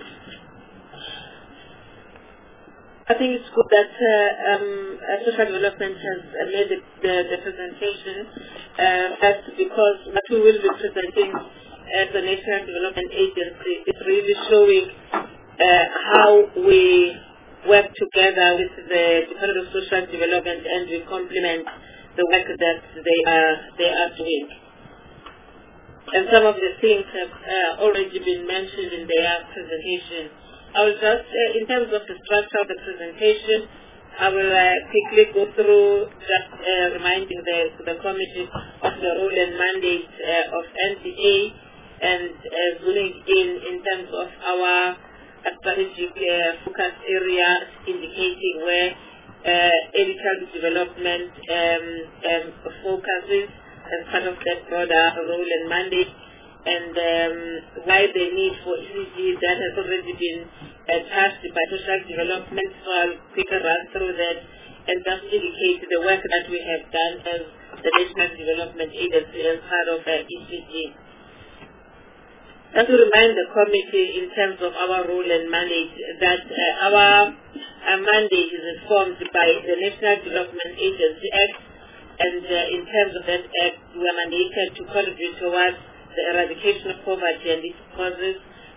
I think it's good that uh, um, uh, social development has uh, made the, the, the presentation. Uh, that's because what we will be presenting as the National Development Agency is really showing uh, how we work together with the Department of Social Development and we complement the work that they are they are doing. And some of the things have uh, already been mentioned in their presentation. I will just, uh, in terms of the structure of the presentation, I will uh, quickly go through just uh, reminding the, the committee of the role and mandate uh, of N D A and uh, zooming in in terms of our uh, strategic uh, focus area, indicating where uh, early childhood development um, um, focuses as part of that broader role and mandate, and um, why the need for E C D that has already been uh, touched by social development. So I'll quickly run through that and just indicate the work that we have done as the National Development Agency as part of uh, E C D. Just to remind the committee in terms of our role and mandate that uh, our, our mandate is informed by the National Development Agency Act. And uh, in terms of that act, we are mandated to contribute towards the eradication of poverty and its causes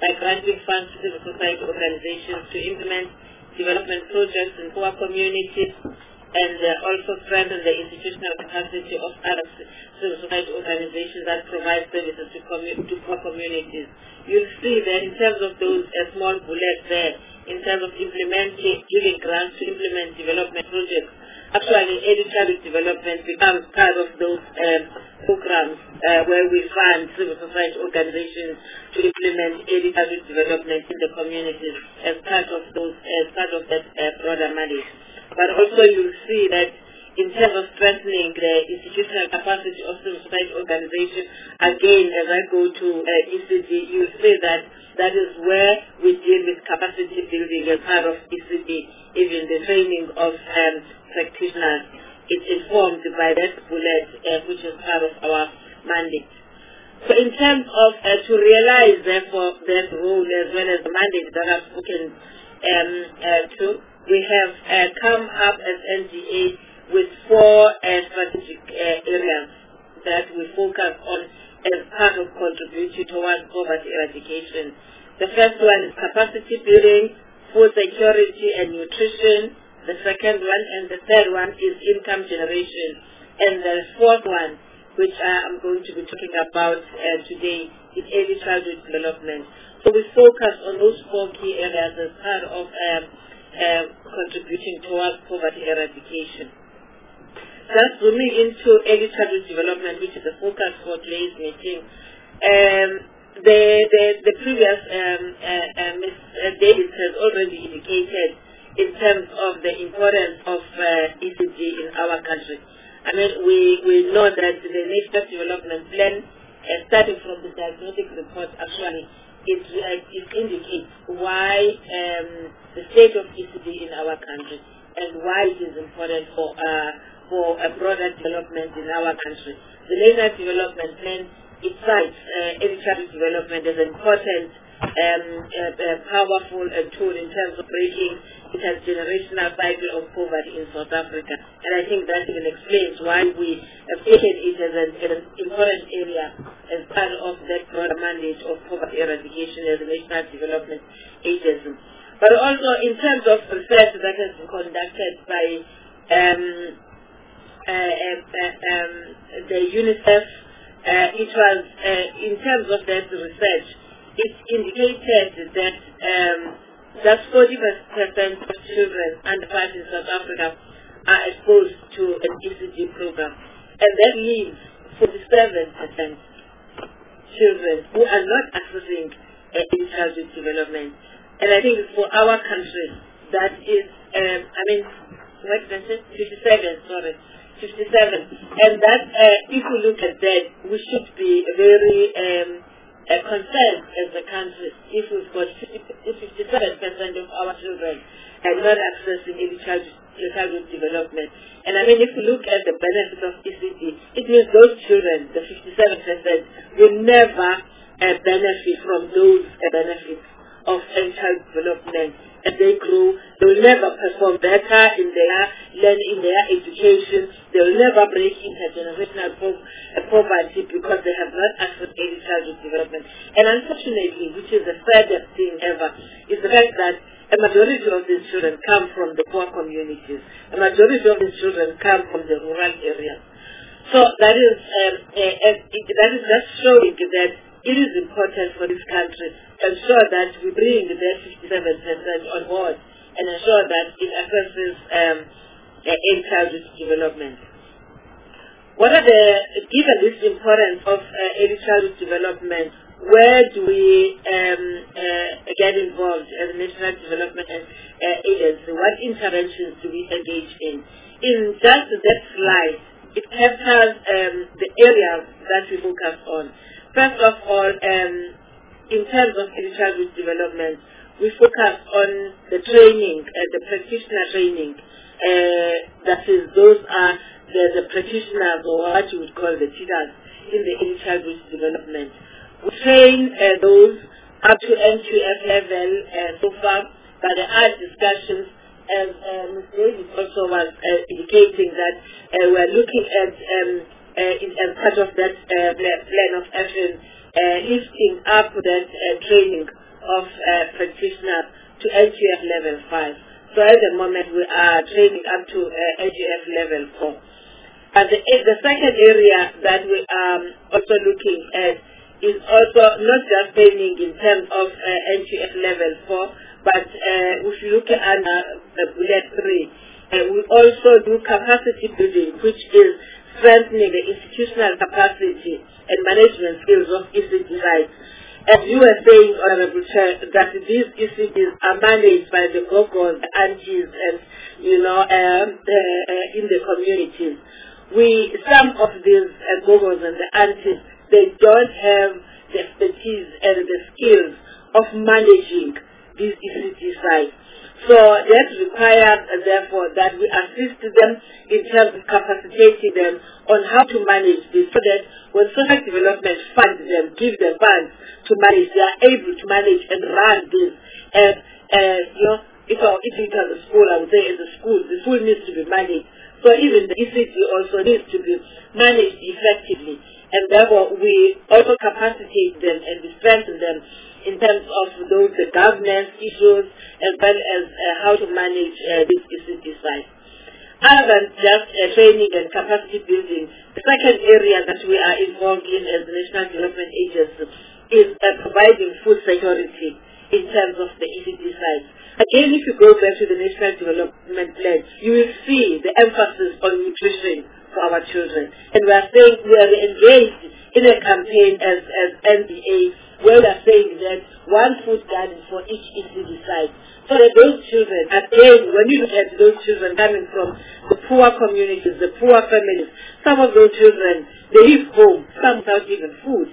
by granting funds to civil society organizations to implement development projects in poor communities, and uh, also strengthen the institutional capacity of other civil society organizations that provide services to, commu- to poor communities. You'll see that in terms of those uh, small bullets there, in terms of implementing, giving grants to implement development projects, actually early childhood development becomes part of those um, programs uh, where we fund civil society organizations to implement early childhood development in the communities as part of those, as part of that uh, broader mandate. But also you'll see that in terms of strengthening the institutional capacity of civil society organizations, again, as I go to uh, E C D, you'll see that that is where we deal with capacity building as part of E C D, even the training of um, practitioners. It's informed by that bullet, uh, which is part of our mandate. So in terms of uh, to realize, therefore, that role as well as the mandate that I've spoken um, uh, to, we have uh, come up as N G A with four uh, strategic uh, areas that we focus on as part of contributing towards poverty eradication. The first one is capacity building, food security and nutrition. The second one and the third one is income generation. And the fourth one, which I'm going to be talking about uh, today, is early childhood development. So we focus on those four key areas as part of um, uh, contributing towards poverty eradication. Just zooming into early childhood development, which is the focus for today's meeting. Um, the, the, the previous um, uh, uh, Miz Davis has already indicated in terms of the importance of uh, E C G in our country. I mean, we, we know that the National Development Plan, uh, starting from the diagnostic report, actually, it, uh, it indicates why um, the state of E C D in our country and why it is important for uh, for a broader development in our country. The National Development Plan, it cites uh, early childhood development as an important, um, uh, uh, powerful uh, tool in terms of breaking intergenerational cycle of poverty in South Africa. And I think that even explains why we have taken it as an, an important area as part of that broader mandate of poverty eradication as a National Development Agency. But also in terms of research that has been conducted by um, uh, uh, um, the UNICEF, uh, it was, uh, in terms of that research, it indicated that um, just forty percent of children under five in South Africa are exposed to an E C G program. And that leaves forty-seven percent children who are not accessing uh, early childhood development. And I think for our country, that is, um, I mean, what is it? fifty-seven, sorry, fifty-seven. And that, uh, if we look at that, we should be very um, uh, concerned as a country if we've got fifty-seven percent of our children are not accessing early childhood, childhood development. And I mean, if we look at the benefits of E C D, it means those children, the fifty-seven percent, will never uh, benefit from those uh, benefits of early child development. As they grow, they will never perform better in their learning, in their education. They will never break intergenerational po- uh, poverty because they have not accessed early childhood development. And unfortunately, which is the saddest thing ever, is the fact that a majority of these children come from the poor communities. A majority of these children come from the rural areas. So that is, um, uh, uh, that is just showing that it is important for this country to ensure that we bring the fifty-seven percent on board and ensure that it addresses um, uh, early childhood development. What are the, given this importance of uh, early childhood development, where do we um, uh, get involved as a National Development uh, Agency? What interventions do we engage in? In just that slide, it captures um, the areas that we focus on. First of all, um, in terms of early childhood development, we focus on the training, uh, the practitioner training. Uh, that is, those are the, the practitioners, or what you would call the teachers, in the early childhood development. We train uh, those up to N Q F level uh, so far, but there are discussions, as uh, Miz Davis also was uh, indicating, that uh, we're looking at um, Uh, in, as part of that uh, plan of action, uh, lifting up that uh, training of uh, practitioners to L G F level five. So at the moment we are training up to uh, L G F level four. And the, the second area that we are um, also looking at is also not just training in terms of uh, L G F level four, but uh, if you look at uh, bullet three, uh, we also do capacity building, which is strengthening the institutional capacity and management skills of E C D sites. As you were saying, Honorable Chair, that these E C Ds are managed by the gogos, the aunties, and, you know, um, uh, uh, in the communities. We, some of these uh, gogos and the aunties, they don't have the expertise and the skills of managing these E C D sites. So that requires, uh, therefore, that we assist them in terms of capacitating them on how to manage this, so that when social development funds them, give them funds to manage, they are able to manage and run this. And, uh, you know, if, our, if it was a school, I would say as a school, the school needs to be managed. So even the E C D also needs to be managed effectively. And therefore, we also capacitate them and we strengthen them in terms of those the governance issues, as well as uh, how to manage uh, these E C D sites. Other than just uh, training and capacity building, the second area that we are involved in as the National Development Agency is uh, providing food security in terms of the E C D sites. Again, if you go back to the National Development Plan, you will see the emphasis on nutrition for our children. And we are saying we are engaged in a campaign as, as N D A, where we are saying that one food garden for each E C D site. So that those children, again, when you look at those children coming from the poor communities, the poor families, some of those children, they leave home, some without even food.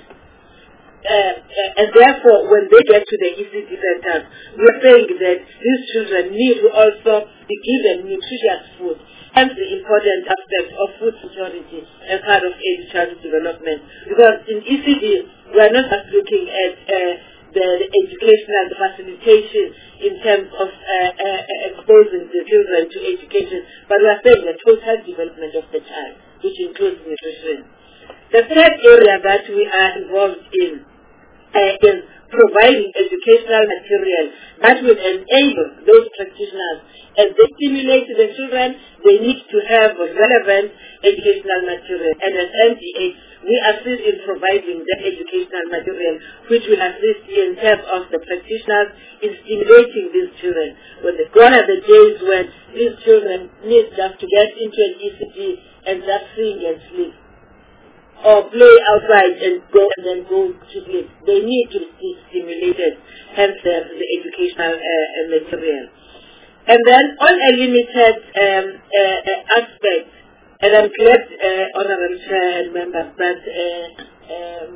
Uh, uh, and therefore, when they get to the E C D centers, we're saying that these children need to also be given nutritious food. Hence the important aspect of food security as part of early childhood development. Because in E C D, we are not just looking at uh, the, the educational the facilitation in terms of uh, uh, exposing the children to education, but we are saying the total development of the child, which includes nutrition. The third area that we are involved in uh, is providing educational material that will enable those practitioners. As they stimulate the children, they need to have relevant educational material. And as N D A, we assist in providing that educational material, which will assist in terms of the practitioners in stimulating these children. When they gone are the days when these children need just to get into an E C D and just sing and sleep, or play outside and go and then go to sleep. They need to be stimulated, hence the, the educational uh, material. And then on a limited um, uh, uh, aspect, and I'm glad, uh, Honorable Chair and members, that uh, um,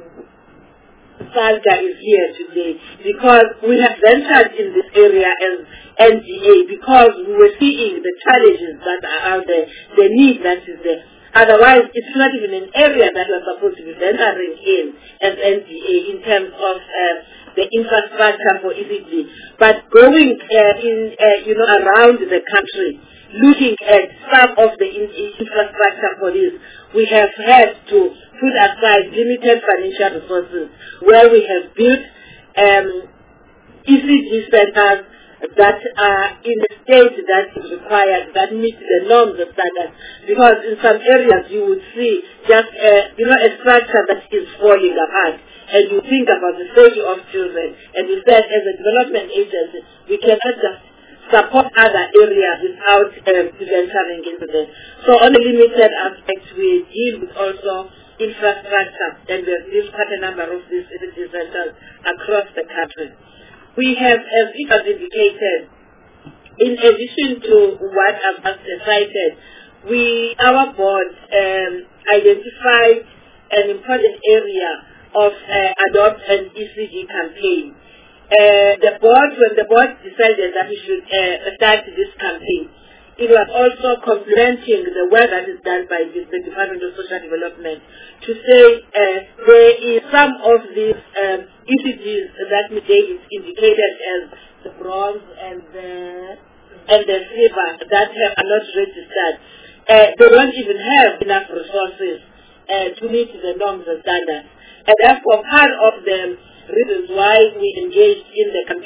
SALGA is here today, because we have ventured in this area as N D A, because we were seeing the challenges that are out there, the need that is there. Otherwise, it's not even an area that we're supposed to be venturing in as N D A in terms of uh, the infrastructure for E C D. But going uh, in, uh, you know, around the country, looking at some of the in infrastructure for this, we have had to put aside limited financial resources where we have built um, E C D centers that are in a state that is required, that meet the norms of standards. Because in some areas you would see just a, you know, a structure that is falling apart, and you think about the safety of children, and you said as a development agency, we cannot just support other areas without um, venturing into them. So on a limited aspect, we deal with also infrastructure, and we have built quite a number of these centers across the country. We have, as it was indicated, in addition to what I've just cited, we, our board, um, identified an important area of uh, Adopt an E C D campaign. Uh, the board, when the board decided that we should uh, start this campaign, it was also complementing the work that is done by the, the Department of Social Development to say uh, there is some of these um, E C Ds that David indicated as the bronze and the and the silver that have, are not registered. Uh, they don't even have enough resources uh, to meet the norms and standards. And therefore, part of the reasons why we engaged in the campaign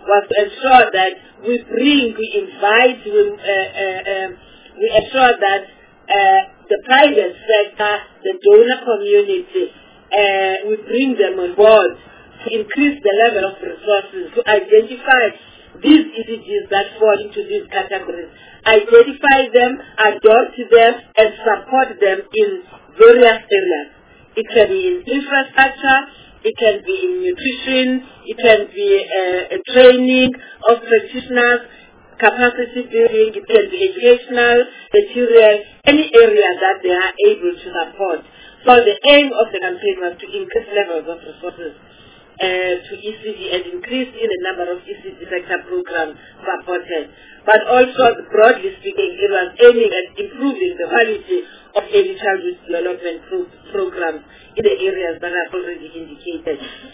was to ensure that we bring, we invite, we, uh, uh, um, we ensure that uh, the private sector, the donor community, uh, we bring them on board to increase the level of resources, to identify these E C Gs that fall into these categories, identify them, adopt them, and support them in various areas. It can be in infrastructure, it can be in nutrition, it can be uh, a training of practitioners, capacity building, it can be educational, material, any area that they are able to support. So the aim of the campaign was to increase levels of resources uh, to E C D and increase in the number of E C D sector programs supported. But also, broadly speaking, it was aiming at improving the quality of early childhood development pro programs in the areas that I've already indicated.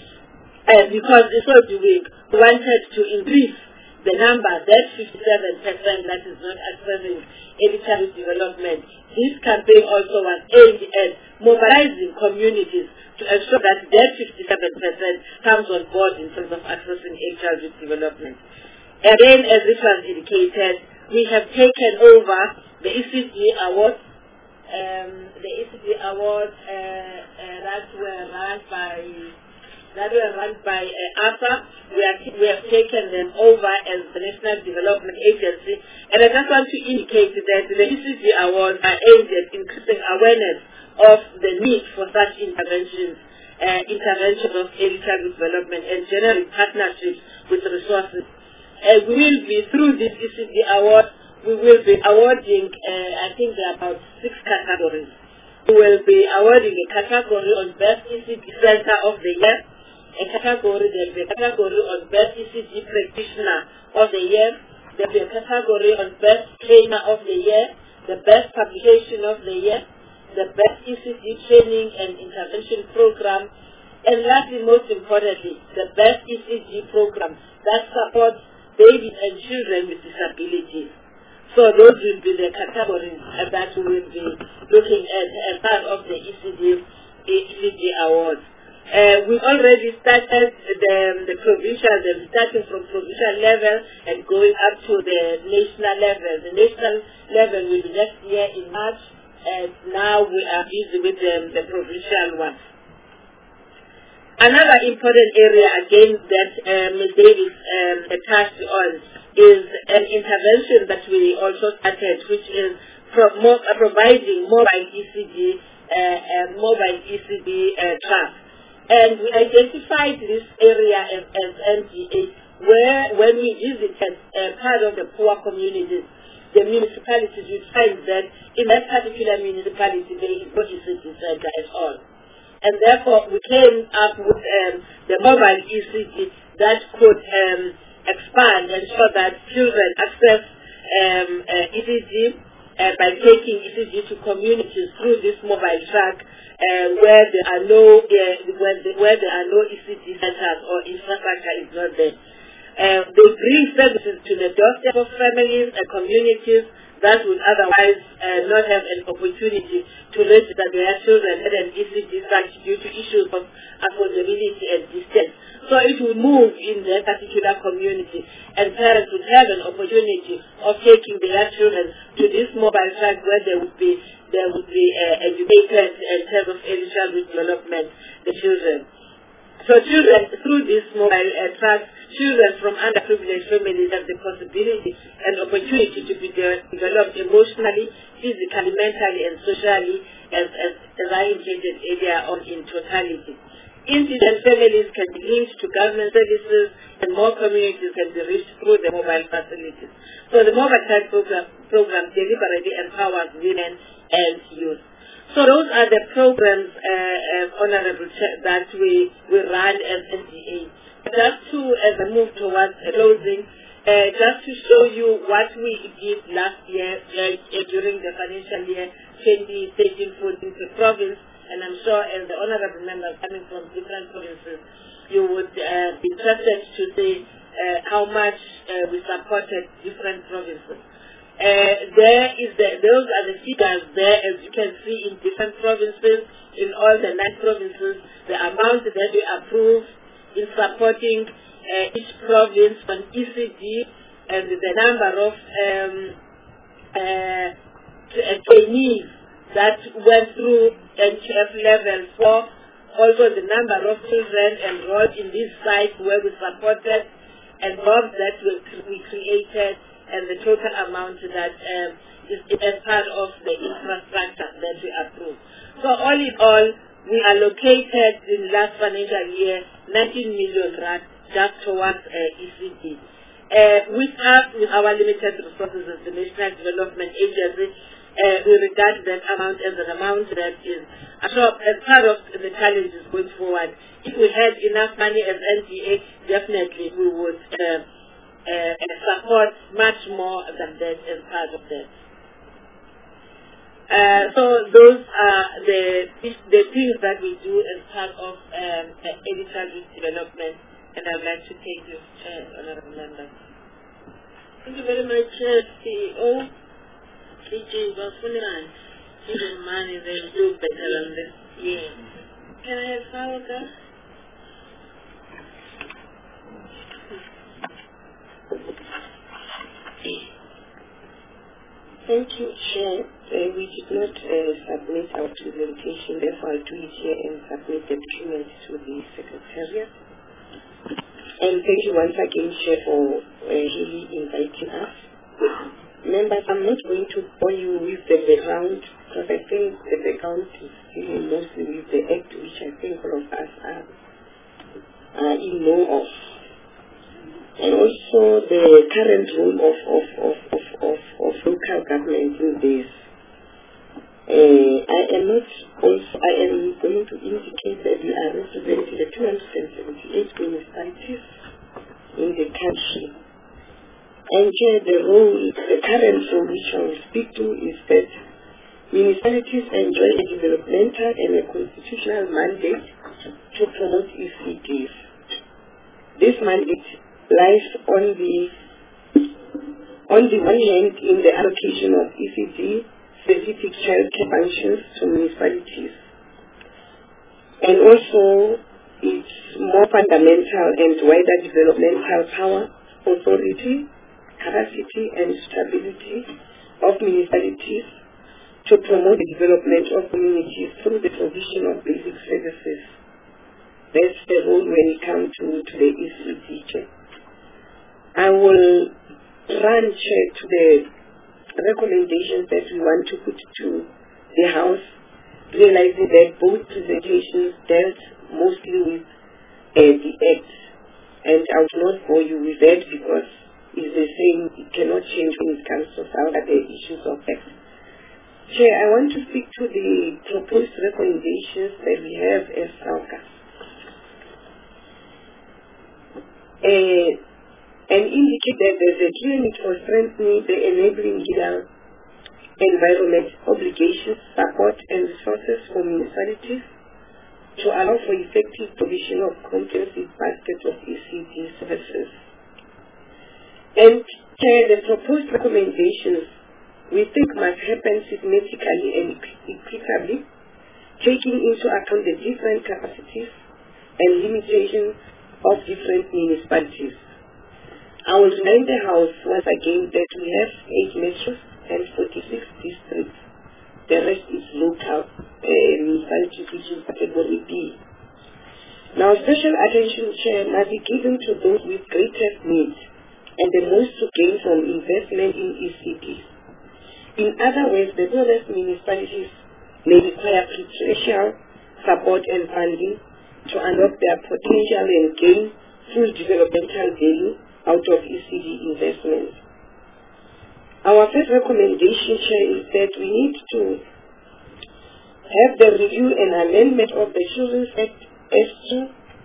Uh, because in so doing, we wanted to increase the number, that fifty-seven percent that is not accessing early childhood development. This campaign also was aimed at mobilizing communities to ensure that that fifty-seven percent comes on board in terms of accessing early childhood development. Again, as it was indicated, we have taken over the E C D awards, um, the E C D awards uh, uh, that were run by that were run by uh, A S A. We, are we have taken them over as the National Development Agency, and I just want to indicate that the E C D awards are aimed at increasing awareness of the need for such interventions, uh, interventions of early childhood development, and generating partnerships with resources. Uh, we will be, through this E C D award, we will be awarding, uh, I think there are about six categories. We will be awarding a category on Best E C D Center of the Year, a category, there will be a category on Best E C D Practitioner of the Year, there will be a category on Best Trainer of the Year, the Best Publication of the Year, the Best E C D Training and Intervention Program, and lastly, most importantly, the Best E C D Program that supports babies and children with disabilities. So those will be the categories that we will be looking at as part of the E C D, E C D awards. Uh, we've already started the, the provincial, the starting from provincial level and going up to the national level. The national level will be next year in March, and now we are busy with the, the provincial one. Another important area, again, that um, David um, touched on is an intervention that we also started, which is pro mo uh, providing mobile E C D, uh, uh, mobile E C D uh, trucks. And we identified this area as, as M D A, where when we visited uh, part of the poor communities, the municipalities, we find that in that particular municipality there is no E C D center at all. And therefore, we came up with um, the mobile E C D that could um, expand and show that children access um, uh, E C D uh, by taking E C D to communities through this mobile truck, uh, where there are no uh, where, the, where there are no E C D centers or infrastructure is not there. Uh, they bring services to the doorstep of families and communities that would otherwise uh, not have an opportunity to register their children at an E C D site due to issues of affordability and distance. So it will move in that particular community, and parents would have an opportunity of taking their children to this mobile site where they would be they would be uh, educated in terms of early childhood development, the children. So children, through this mobile uh, tracks, children from underprivileged families have the possibility and opportunity to be de developed emotionally, physically, mentally, and socially, as, as, as I indicated earlier on, in totality. Indigent families can be linked to government services, and more communities can be reached through the mobile facilities. So the mobile child program, program deliberately empowers women and youth. So those are the programs, uh, uh, Honorable Chair, that we, we run as N D A. Just to, as I move towards closing, uh, just to show you what we did last year uh, during the financial year twenty thirteen fourteen per province, and I'm sure as the Honorable members coming from different provinces, you would uh, be interested to see uh, how much uh, we supported different provinces. Uh, there is the, those are the figures there, as you can see, in different provinces, in all the nine provinces, the amount that we approve in supporting uh, each province on E C D and the number of um, uh, trainees that went through N Q F level four, also the number of children enrolled in this site where we supported, and jobs that we created, and the total amount that um, is as part of the infrastructure that we approved. So all in all, we allocated in last financial year nineteen million rand just towards uh, E C D. Uh, with us, with our limited resources as the National Development Agency, uh, we regard that amount as an amount that is uh, as part of the challenges going forward. If we had enough money as N D A, definitely we would uh, uh, support much more than that as part of that. Uh, so those are the the things that we do as part of um, the early childhood development, and I'd like to thank you, Chair, honorable members. Thank you very much, C E O. D J Bafunan, even money they do better than this. Yeah. Can I have Falca? Thank you, Chair. Uh, we did not uh, submit our presentation, therefore I'll do it here and submit the documents to the Secretariat. And thank you once again, Chair, for uh, really inviting us. Members, I'm not going to bore you with the background, because I think the background is dealing mostly with the Act, which I think all of us are, are in know of. And also the current role of, of, of, of, of, of local government in this. Uh, I am not also, I am going to indicate that we are representing the two hundred seventy-eight municipalities in the country. And here the role, the current role which I will speak to is that municipalities enjoy a developmental and a constitutional mandate to promote E C Ds. This mandate lies on the on the one hand in the allocation of E C D specific child care functions to municipalities, and also its more fundamental and wider developmental power, authority, capacity and stability of municipalities to promote the development of communities through the provision of basic services. That's the role when it comes to, to the E C D. I will run, Chair, to the recommendations that we want to put to the House, realizing that both presentations dealt mostly with uh, the Act, and I will not bore you with that because it's the same, it cannot change when it comes to some other issues of Act. Chair, I want to speak to the proposed recommendations that we have as SALCA. Uh, and indicate that there's a clear need for strengthening the enabling legal environment, obligations, support and resources for municipalities to allow for effective provision of comprehensive basket of E C D services. And Chair, the proposed recommendations we think must happen systematically and equitably, taking into account the different capacities and limitations of different municipalities. I will remind the House once again that we have eight metros and forty-six districts. The rest is local uh, municipalities, which is category B. Now, special attention, Chair, must be given to those with greatest needs and the most to gain from investment in E C Ds. In other words, the poorest municipalities may require preferential support and funding to unlock their potential and gain full developmental value out of E C D investments. Our first recommendation, Chair, is that we need to have the review and amendment of the Children's Act as to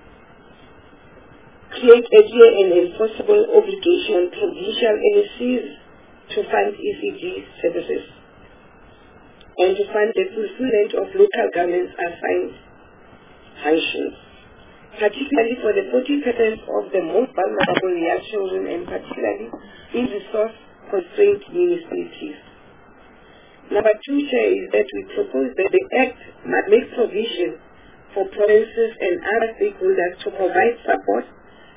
create a clear and enforceable obligation on provincial N S Cs to fund E C D services and to fund the fulfillment of local government's assigned functions, particularly for the forty percent of the most vulnerable young children and particularly in resource-constrained municipalities. Number two, Chair, is that we propose that the Act must make provision for provinces and other stakeholders to provide support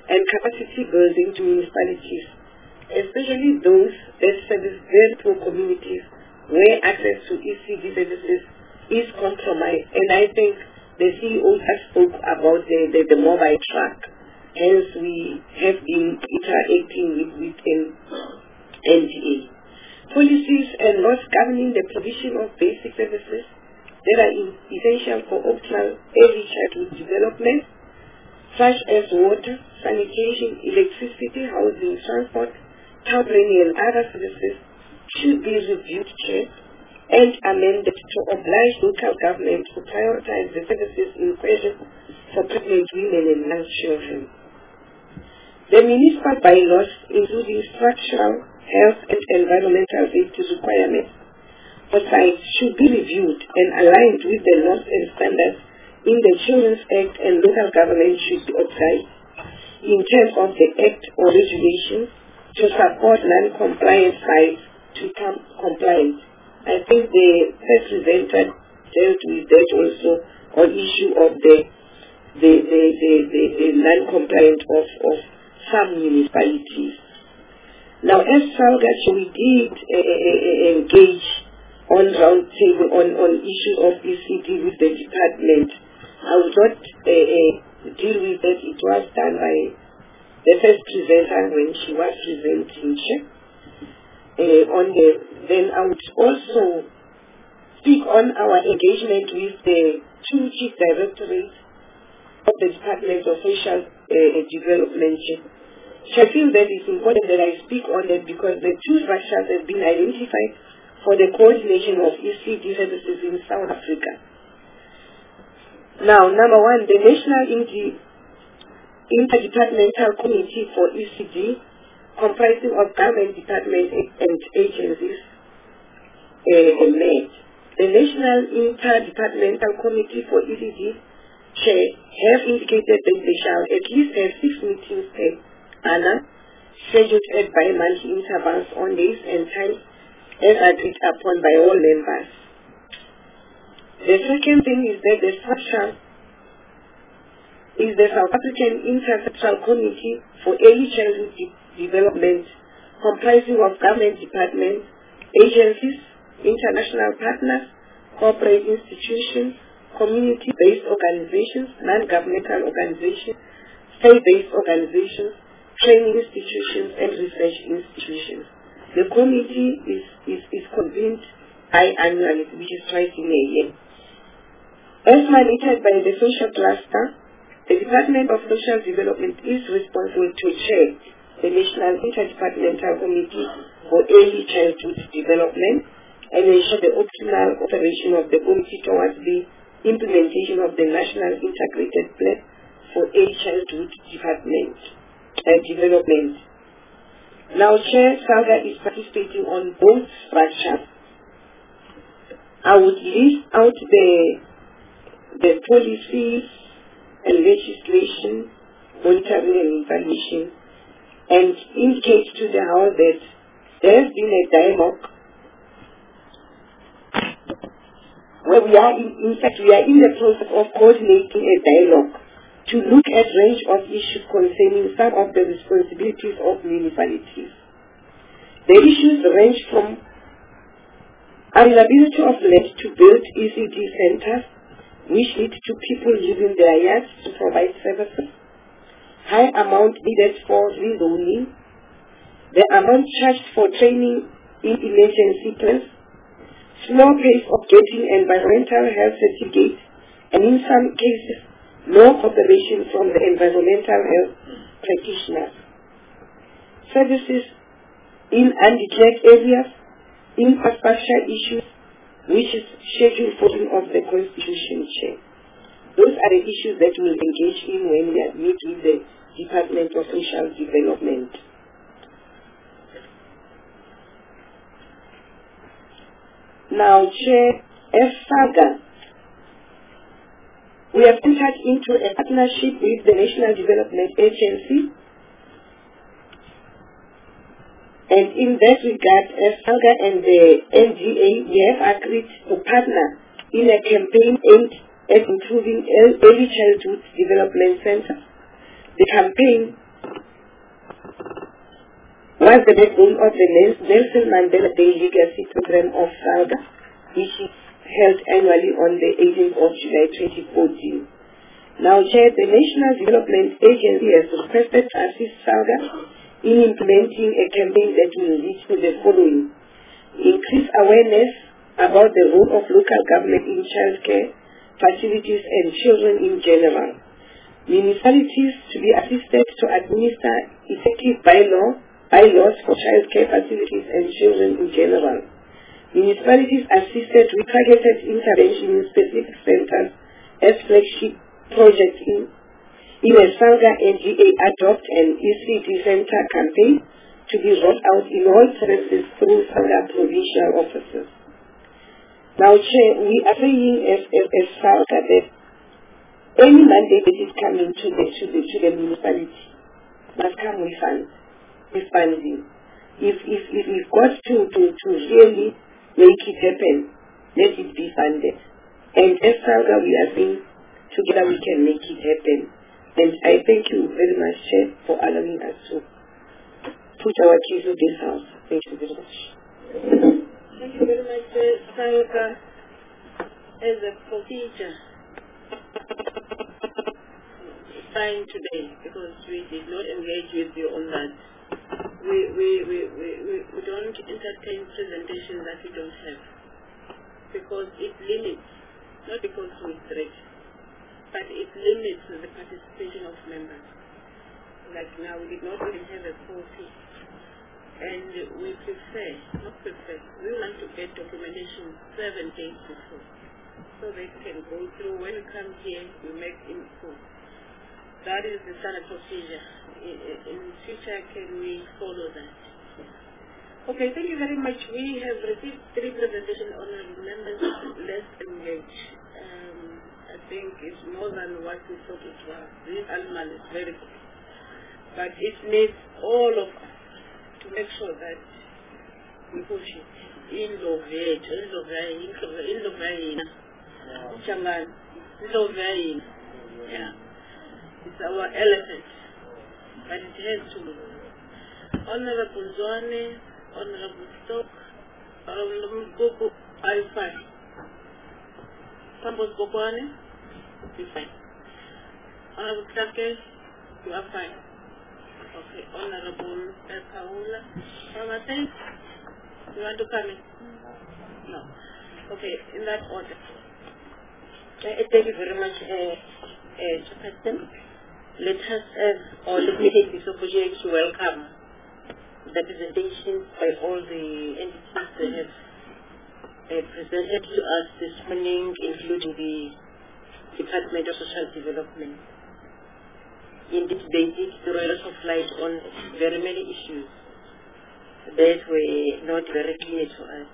and capacity building to municipalities, especially those that service very poor communities where access to E C D services is compromised. And I think the C E O has spoke about the, the, the mobile truck. Hence, we have been interacting with, with N D A. Policies and laws governing the provision of basic services that are essential for optimal early childhood development, such as water, sanitation, electricity, housing, transport, town planning, and other services, should be reviewed, Chair, and amended to oblige local government to prioritize the services in question for pregnant women and young children. The municipal bylaws, including structural, health, and environmental safety requirements for sites, should be reviewed and aligned with the laws and standards in the Children's Act, and local government should be obliged in terms of the Act or regulations to support non-compliant sites to become compliant. I think the first presenter dealt with that also on issue of the the the the, the, the non-compliant of, of some municipalities. Now, as SALGA, we did uh, uh, engage on round table on, on issues of E C D with the department. I would not uh, uh, deal with that. It was done by the first presenter when she was presenting. Uh, on the, then I would also speak on our engagement with the two chief directorates of the Department of Social uh, Development. I feel that it's important that I speak on that because the two structures have been identified for the coordination of E C D services in South Africa. Now, number one, the National Inter Interdepartmental Committee for E C D, comprising of government departments and agencies, uh, met. The National Interdepartmental Committee for E C D Chair have indicated that they shall at least have six meetings per annum, scheduled at bi-monthly intervals on days and times as agreed upon by all members. The second thing is that the structure is the South African Intersectoral Committee for Early Childhood De Development, comprising of government departments, agencies, international partners, corporate institutions, community-based organizations, non-governmental organizations, state-based organizations, training institutions, and research institutions. The committee is, is, is convened biannually, which is twice in a year. As mandated by the social cluster, the Department of Social Development is responsible to chair the National Interdepartmental Committee for Early Childhood Development and ensure the optimal operation of the committee towards the implementation of the National Integrated Plan for Early Childhood Development. Uh, development. Now, Chair, SALGA is participating on both structures. I would list out the the policies and legislation, monitoring and evaluation, and indicate to the House that there has been a dialogue where we are, in, in fact, we are in the process of coordinating a dialogue to look at range of issues concerning some of the responsibilities of municipalities. The issues range from availability of land to build E C D centers, which lead to people using their yards to provide services, high amount needed for rezoning, the amount charged for training in emergency plans, slow pace of getting environmental health certificates, and in some cases, no cooperation from the environmental health practitioners. Services in undeclared areas, infrastructure issues, which is Schedule fourteen of the Constitution, Chair. Those are the issues that we'll engage in when we meet with the Department of Social Development. Now, Chair, as SALGA, we have entered into a partnership with the National Development Agency, and in that regard, as SALGA and the N D A, we have agreed to partner in a campaign aimed at improving early childhood development centers. The campaign was the backbone of the Nelson Mandela Day Legacy Program of SALGA, which is held annually on the eighteenth of July twenty fourteen. Now, Chair, the National Development Agency has requested to assist SALGA in implementing a campaign that will lead to the following: increase awareness about the role of local government in childcare facilities and children in general. Municipalities to be assisted to administer effective bylaw, bylaws for childcare facilities and children in general. Municipalities assisted with targeted intervention in specific centers as flagship projects in, in a SALGA N G A adopt an E C D center campaign to be rolled out in all provinces through SALGA provincial offices. Now, Chair, we are saying as, as, as SALGA that any mandate that is coming to the, to the, to the municipality must come with funds, with funding. If, if, if we've got to, to, to really make it happen, let it be funded. And as SALGA, we are saying together we can make it happen. And I thank you very much, Chair, for allowing us to put our keys in this house. Thank you very much. Thank you very much, SALGA. As a procedure, signed today, because we did not engage with you on that. We, we, we, we, we, we don't entertain presentation that we don't have, because it limits, not because we threat, but it limits the participation of members. Like now, we did not really have a copy, and we prefer, not prefer, we want to get documentation seven days before, so they can go through. When we come here, we make info. That is the standard procedure. In, in future, can we follow that? Okay, thank you very much. We have received three presentations on members. Let's engage. Um, I think it's more than what we thought it was. This animal is very good. But it needs all of us to make sure that we push it. In Lovete, in Lovete, in Lovete, Changan, in Lovete. Yeah. It's our elephant, but it has to move. Honorable Zwane, Honorable Stock, Honorable Goku, are you fine? Honorable Gokwane, you're fine. Honorable Take, you are fine. Okay, Honorable Kaula, Ramate, you want to come in? No. Okay, in that order. Uh, thank you very much, uh, uh, Chairperson. Let us have, or let me take this opportunity to welcome the presentations by all the entities that have uh, presented to us this morning, including the Department of Social Development. Indeed, they did throw a lot of light on very many issues that were not very clear to us.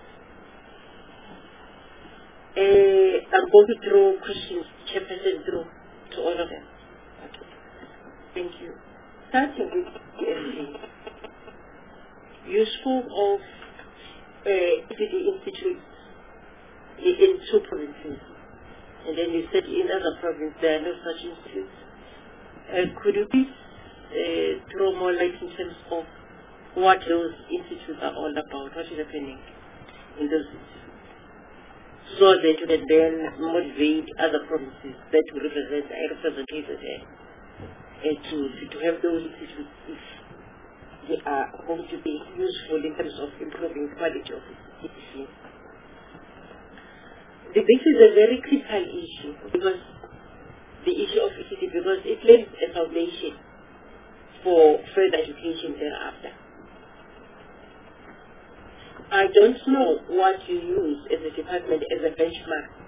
Uh, I'm going to throw questions, Chairperson, through to all of them. Okay. Thank you. Starting with the S D, you spoke of uh, E C D institutes in two provinces, and then you said in other provinces there are no such institutes. Uh, could you please uh, throw more light in terms of what those institutes are all about, what is happening in those institutes, so that you can then motivate other provinces that will represent, are represented there. Uh, to, to have those institutes if they are going to be useful in terms of improving quality of education. This is a very critical issue, because the issue of E C D, because it lays a foundation for further education thereafter. I don't know what you use as a department as a benchmark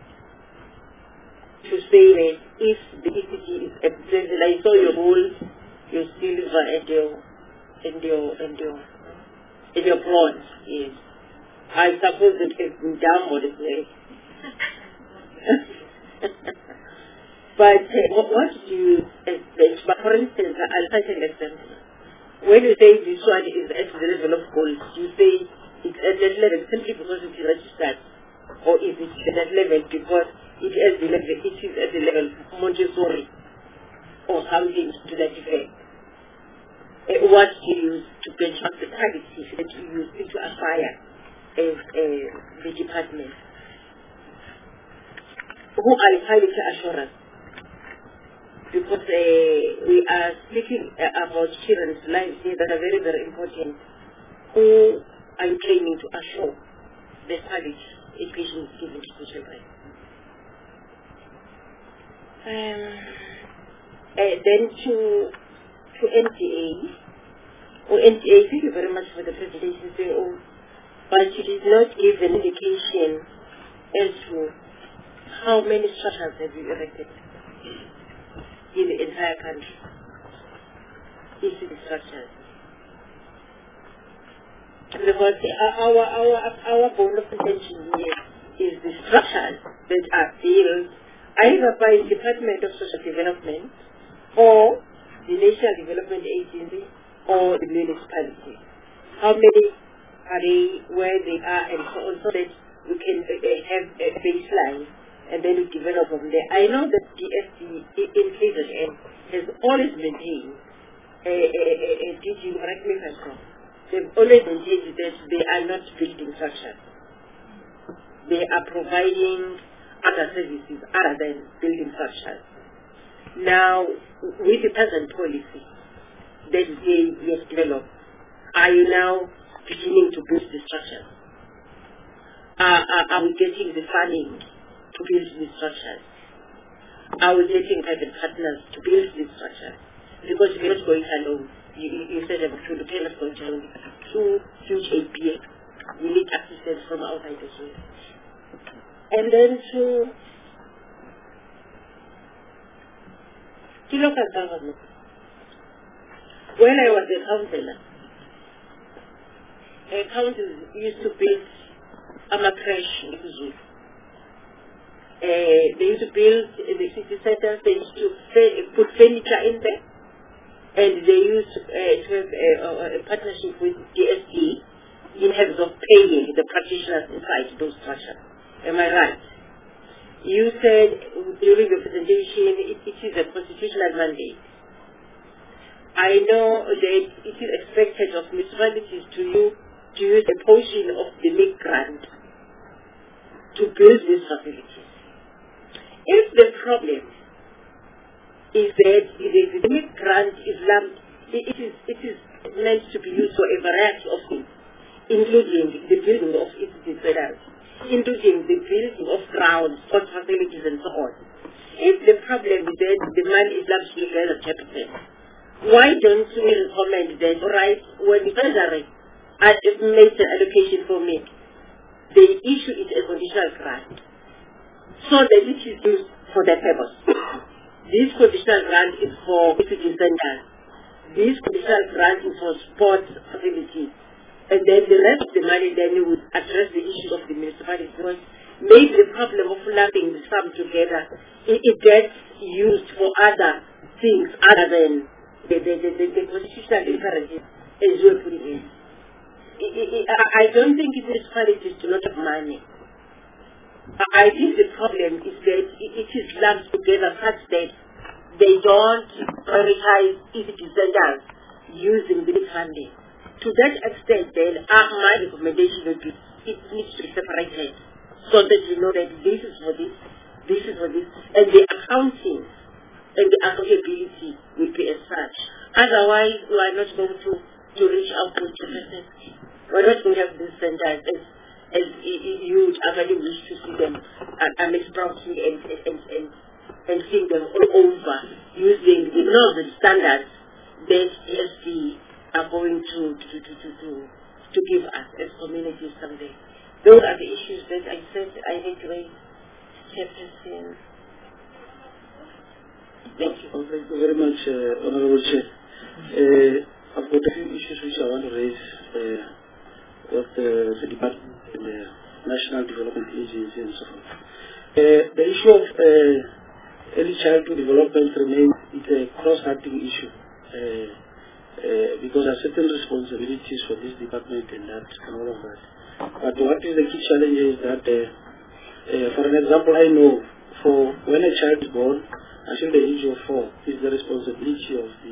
to say that if the E C D is represented, I saw your gold, your silver, and your and your and your and your bronze. Yes, I suppose it has been downward as well. But uh, what, what do you as benchmark? For instance, I'll cite an example. When you say this one is at the level of gold, do you say it's at that level simply because it's registered, or is it at that level because it is the level, it is at the level of Montessori or something to that effect? uh, what do you use to benchmark the quality that you use to acquire as uh, the department? Who are the quality assurers? Because uh, we are speaking uh, about children's lives here that are very, very important. Who are you training to assure the quality education given to the children? Um, uh, then to to N T A. Oh, N T A, thank you very much for the presentation. Oh, but it did not give an indication as to how many structures have you erected in the entire country. These are the structures. Because our our our bone of contention here is the structures that are built either by the Department of Social Development or the National Development Agency or the municipality. How many are they, where they are, and so on, so that we can uh, have a baseline and then we develop from there. I know that the S D in K Z N has always maintained, a, a, a, a D G, correct me if I'm wrong, they've always maintained that they are not building structures. They are providing other services other than building structures. Now, with the present policy that they have developed, are you now beginning to build the structures? Uh, are, are we getting the funding to build these structures? Are we getting private partners to build these structures? Because we're not going alone. You, you said that to the parents going alone. Through huge A P A, we need assistance from outside as well. And then to, to local government. When I was a councillor, a council used to build a creche in Zulu. Uh, they used to build the city centers, they used to put furniture in there, and they used to, uh, to have a, a partnership with D S D in terms of paying the practitioners inside those structures. Am I right? You said during the presentation it, it is a constitutional mandate. I know that it is expected of municipalities to use, to use a portion of the M I C grant to build these facilities. If the problem is that the, the M I C grant is lumped, it, it, is, it is meant to be used for a variety of things, including the building of institute centers, including the building of grounds, sports facilities and so on. If the problem is that the money is lumped together, capital, why don't we recommend that, right, when the treasury makes an allocation for M I C, they issue it a conditional grant, so that it is used for that purpose. This conditional grant is for institute centers. This conditional grant is for sports facilities. And then the rest of the money then you would address the issue of the municipality. Because maybe the problem of lumping the sum together, it, it gets used for other things other than the, the, the, the, the constitutional imperative as you are putting in. It, it, it, I don't think municipalities do not have money. I think the problem is that it, it is lumped together such that they don't prioritize institute centers using the funding. To that extent, then, uh, my recommendation would be it needs to be separated so that you know that this is for this, this is for this, and the accounting and the accountability will be as such. Otherwise, we are not going to, to reach out to the person. We are not going to have these centers as, as you would actually wish to see them and, and sprouting and, and, and, and seeing them all over using the norms and standards that S D are going to to, to, to, to to give us as communities someday. Those are the issues that I said I need to raise. Chairperson. Thank you. Well, thank you very much, uh, Honorable Chair. Uh, I've got a few issues which I want to raise uh, with uh, the Department and the National Development Agency and so forth. Uh, the issue of uh, early childhood development remains a cross-cutting issue. Uh, Uh, because there are certain responsibilities for this department and that and all of that. But what is the key challenge is that, uh, uh, for an example, I know for when a child is born until the age of four is the responsibility of the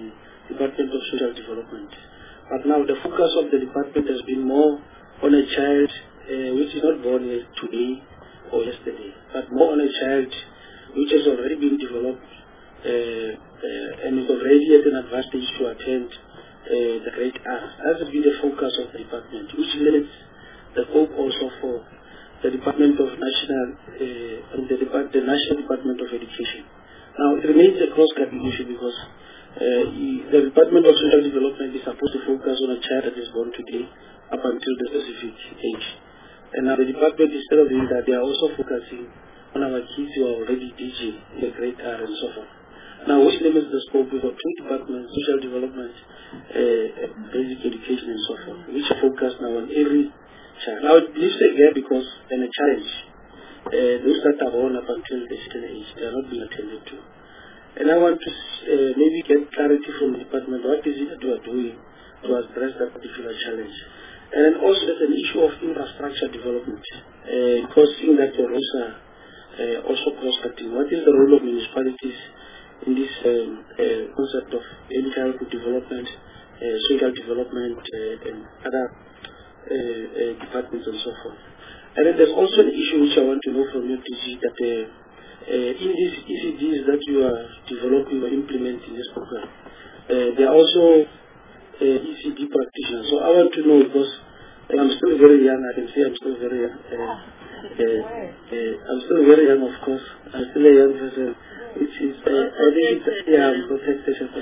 Department of Social Development. But now the focus of the department has been more on a child uh, which is not born today or yesterday, but more on a child which has already been developed uh, uh, and is already at an advantage to attend uh, the grade R. That will be the focus of the department, which limits the hope also for the Department of National, uh, and the, Depart the National Department of Education. Now it remains a cross-cutting issue because uh, the Department of Social Development is supposed to focus on a child that is born today up until the specific age. And now the department, instead of doing that, they are also focusing on our kids who are already D J in the grade R and so forth. Now, which limits the scope? We've got two departments, social development, uh, basic education and so forth, which focus now on every child. Now, it leaves a gap because, and a challenge, uh, those that are born up until the certain age, they are not being attended to. And I want to uh, maybe get clarity from the department, what is it that you are doing to address that particular challenge? And then also there's an issue of infrastructure development, uh, because seeing that your roles are uh, also cross-cutting. What is the role of municipalities in this um, uh, concept of early childhood development, uh, social development, uh, and other uh, uh, departments and so forth? And then there's also an issue which I want to know from you, D G, that uh, uh, in these E C Ds that you are developing or implementing this program, uh, there are also Uh, E C D practitioner. So I want to know, because uh, I'm still very young, I can say I'm still very young. Uh, uh, uh, I'm still very young, of course. I'm still a young person, which is, uh, I think, it's, yeah, I'm protected. Uh,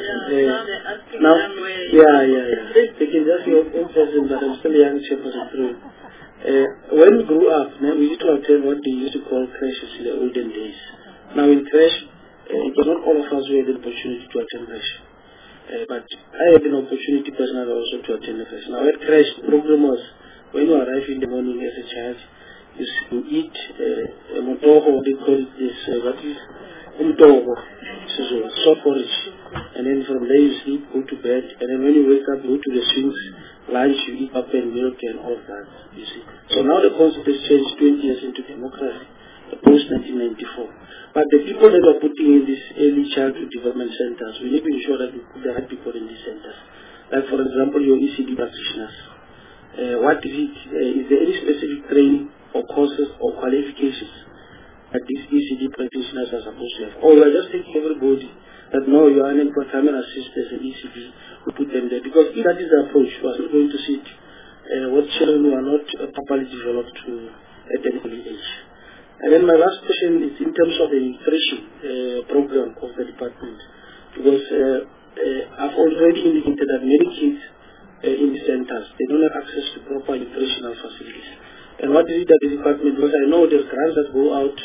now, yeah, yeah, yeah. They can just be own person, but I'm still a young person through. Uh, when we grew up, now, we used to attend what they used to call crashes in the olden days. Now, in crash, uh, it was not all of us who had the opportunity to attend crash. Uh, but I had an opportunity personally also to attend the crash. Now at crash, the program was when you arrive in the morning as a child, you, you eat uh, a motoho, they call it this, uh, what is umtoho, so soft porridge. And then from there you sleep, go to bed, and then when you wake up, you go to the swings, lunch, you eat pap and milk and all that, you see. So now the concept has changed twenty years into democracy, post nineteen ninety-four. But the people that are putting in these early childhood development centers, we need to ensure that we put the right people in these centers. Like for example, your E C D practitioners. Uh, what is it? Uh, is there any specific training or courses or qualifications that these E C D practitioners are supposed to have? Or we are just taking everybody that no, you are unemployed, come and assist as an E C D, we put them there. Because if that is the approach, we are not going to sit uh, what children who are not uh, properly developed to at an early age. And then my last question is in terms of the nutrition uh, program of the department, because uh, uh, I've already indicated that many kids uh, in the centers, they don't have access to proper nutritional facilities. And what is it that the department, because I know there's grants that go out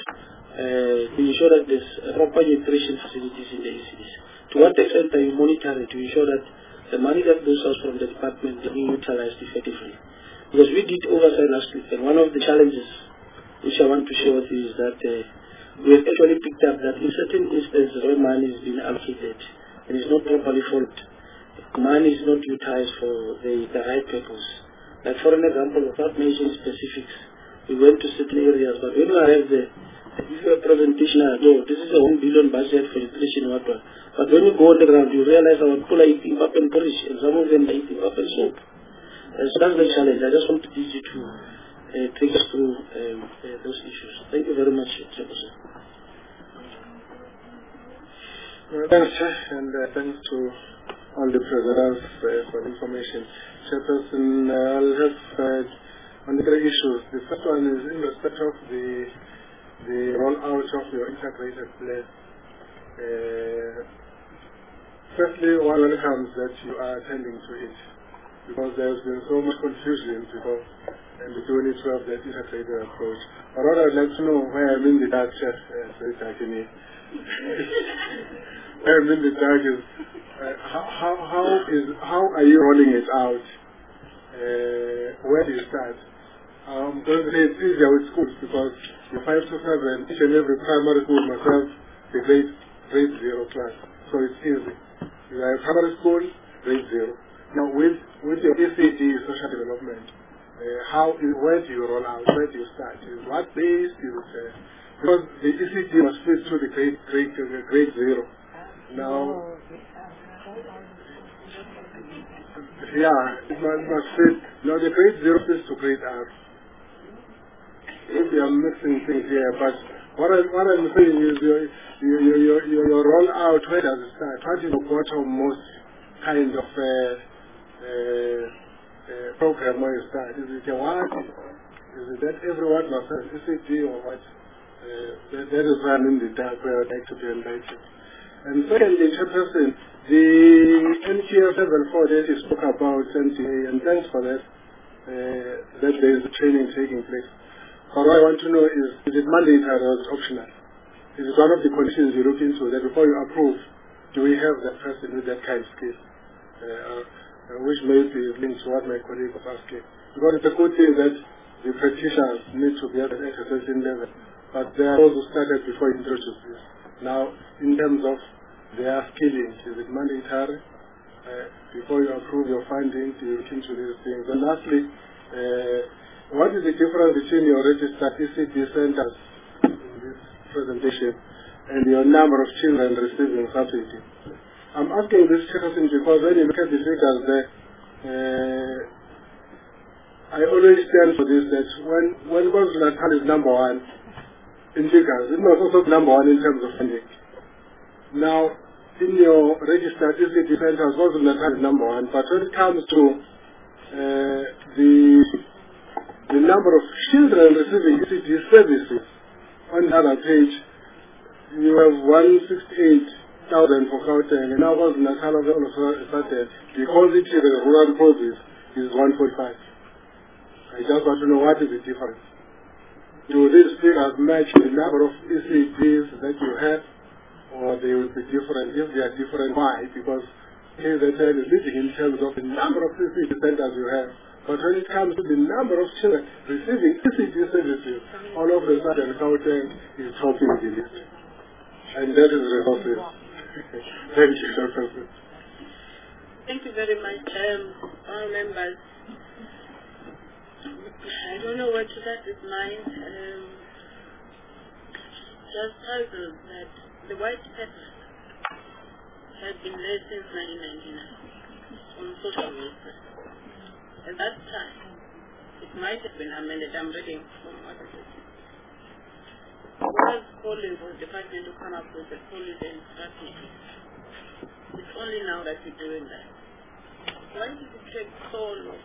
uh, to ensure that there's proper nutrition facilities in the E C Ds. To what extent are you monitoring to ensure that the money that goes out from the department is being utilized effectively? Because we did oversight last week, and one of the challenges which I want to share with you is that uh, we have actually picked up that in certain instances where money is being allocated and is not properly followed, money is not utilized for the, the right purpose. Like for an example, without mentioning specifics, we went to certain areas, but when we arrive there, if you have a presentation, no, this is a one billion budget for nutrition, what one. But when you go on the ground, you realize our people are eating pap and porridge, and some of them are eating pap and soup. Uh, so that's the challenge. I just want to teach you to Uh, take us through um, uh, those issues. Thank you very much, Chairperson. Well, thanks, and uh, thanks to all the presenters uh, for the information. Chairperson, uh, I'll have uh, on the three issues. The first one is in respect of the the rollout of your integrated plan. Uh, firstly, one welcomes that you are attending to it, because there has been so much confusion before and the twenty twelve that integrated approach. But what I'd like to know, where I'm in the dark, Chef, uh, sorry, Takini, where I'm in the dark is, uh, how, how, how is, how are you rolling it out? Uh, where do you start? Um, going to say it's easier with schools because you're five to seven, each and every primary school must have the grade, grade zero class. So it's easy. You are a primary school, grade zero. Now with, with your E C D, social development, Uh, how, where do you roll out? Where do you start? Is what base? Is it, uh, because the E C D must fit through the grade, grade, uh, grade zero. Now, Yeah, it must, must fit. No, the grade zero is to grade R. Maybe I'm mixing things here, but what, I, what I'm saying is your, your, your, your, your, your rollout, where does it start? What is the bottom-most kind of uh, uh, uh, program where you start? Is it a what? Is it that everyone must have E C D or what? Uh, that, that is running the dark where I'd like to be enlightened. And secondly, Chairperson, the N Q F level four that you spoke about, N T A, and thanks for that, uh, that there is a training taking place. But what I want to know is, is it mandatory or is it optional? Is it one of the conditions you look into that before you approve, do we have that person with that kind of skill? Uh, uh, which maybe is linked to what my colleague was asking. Because it's a good thing that the practitioners need to be at an exercising level, but they are those who started before you introduce this. Now, in terms of their skilling, is it mandatory? Uh, before you approve your findings, you look into these things. And lastly, uh, what is the difference between your registered E C D centers in this presentation and your number of children receiving subsidy? I'm asking this question because when you look at the figures there, uh, I always stand for this, that when, when KwaZulu-Natal is number one in figures, it must also be number one in terms of funding. Now, in your registered E C D centers, KwaZulu-Natal is number one, but when it comes to uh, the the number of children receiving E C D services, on the other page, you have one hundred sixty-eight thousand for Gauteng, and now KwaZulu-Natal all of a sudden, because it is a rural province, is one forty-five. I just want to know what is the difference. Do these figures match the number of E C Ds that you have, or they will be different? If they are different, why? Because K Z N is leading in terms of the number of E C D centers you have. But when it comes to the number of children receiving E C D services, all of a sudden Gauteng is topping the list. And that is resources. Thank you, Doctor Thank you very much, um, all members. I don't know what to start with mine. Um, just puzzled that the white paper has been laid since nineteen ninety-nine on social welfare. At that time, it might have been amended. I'm reading from what it is. Was calling for the department to come up with a policy and strategy. It's only now that we're doing that. Why did it take so long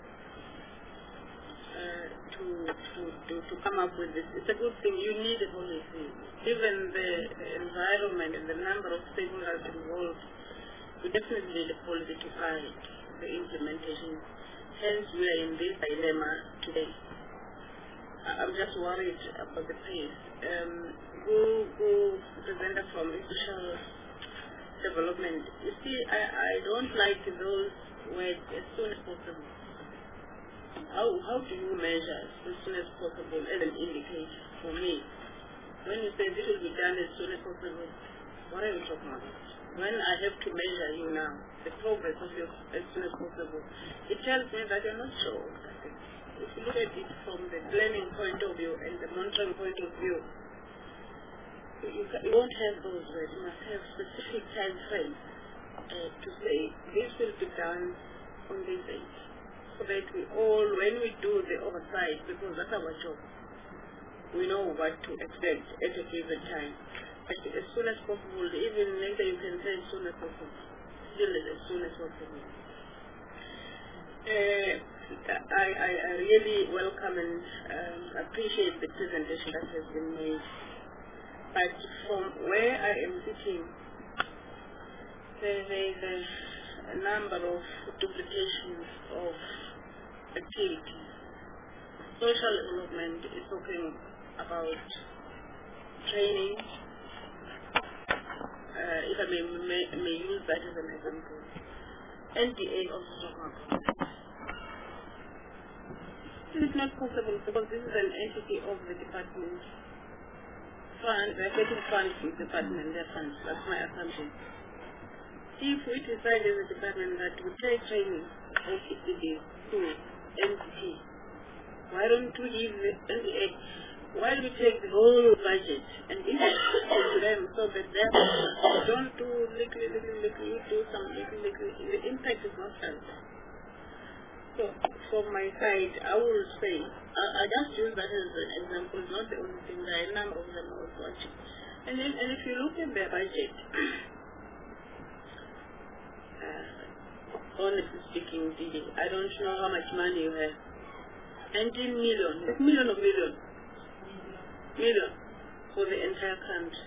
uh, to, to, to, to come up with this? It's a good thing. You need a policy. Given the environment and the number of stakeholders involved, we definitely need a policy to guide the implementation. Hence, we are in this dilemma today. I'm just worried about the pace. Um, who, who presenter from social development. You see, I, I don't like those words as soon as possible. How, how do you measure as soon as possible as an indicator for me? When you say this will be done as soon as possible, what are you talking about? When I have to measure you now, the progress of you as soon as possible, it tells me that you're not sure. If you look at it from the planning point of view and the monitoring point of view, you, you won't have those words. You must have specific time frames uh, to say this will be done on this date, so that we all, when we do the oversight, because that's our job, we know what to expect at a given time. But as soon as possible, even later you can say as soon as possible, still as soon as possible. Uh, I, I, I really welcome and um, appreciate the presentation that has been made. But from where I am sitting, there is a, a number of duplications of activities. Social development is talking about training. Uh, if I may, may, may use that as an example. N D A also talking about that. This is not possible because this is an entity of the department. Fund, they're getting funds from the department, their funds. That's my assumption. If we decide as a department that we take training of E C D to N D T, why don't we give the N D A? Why do we take the whole budget and give it to them so that they don't do little, little, little, you do some little, little, the impact is not felt. So, from my side, I will say, I, I just use that as an example, not the only thing, there are a number of them I was watching. And, then, and if you look at their budget, uh, honestly speaking, D J, I don't know how much money you have. nineteen million, it's million of million, million for the entire country.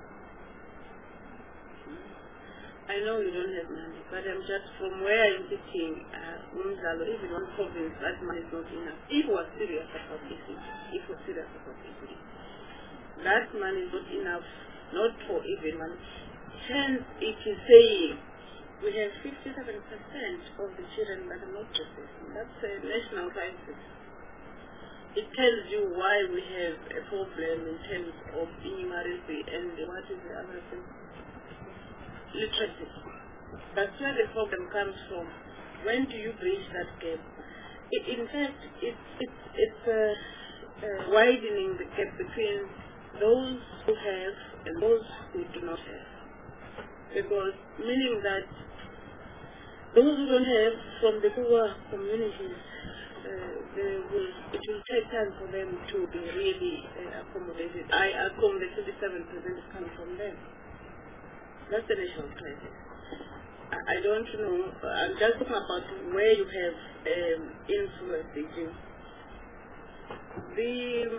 I know you don't have money, but I'm just from where I'm sitting, uh, even one province, that money is not enough. If we're serious about E C D, if we're serious about E C D, that money is not enough, not for even money. Hence, it is saying we have fifty-seven percent of the children that are not processing. That's a national crisis. It tells you why we have a problem in terms of innumeracy and what is the other thing? Literacy. That's where the problem comes from. When do you bridge that gap? It, in fact, it's it's it's uh, uh, widening the gap between those who have and those who do not have. Because meaning that those who don't have from the poor communities, uh, they will, it will take time for them to be really uh, accommodated. I assume the twenty-seven percent is coming from them. That's the national crisis. I don't know. I'm just talking about where you have um, influence. The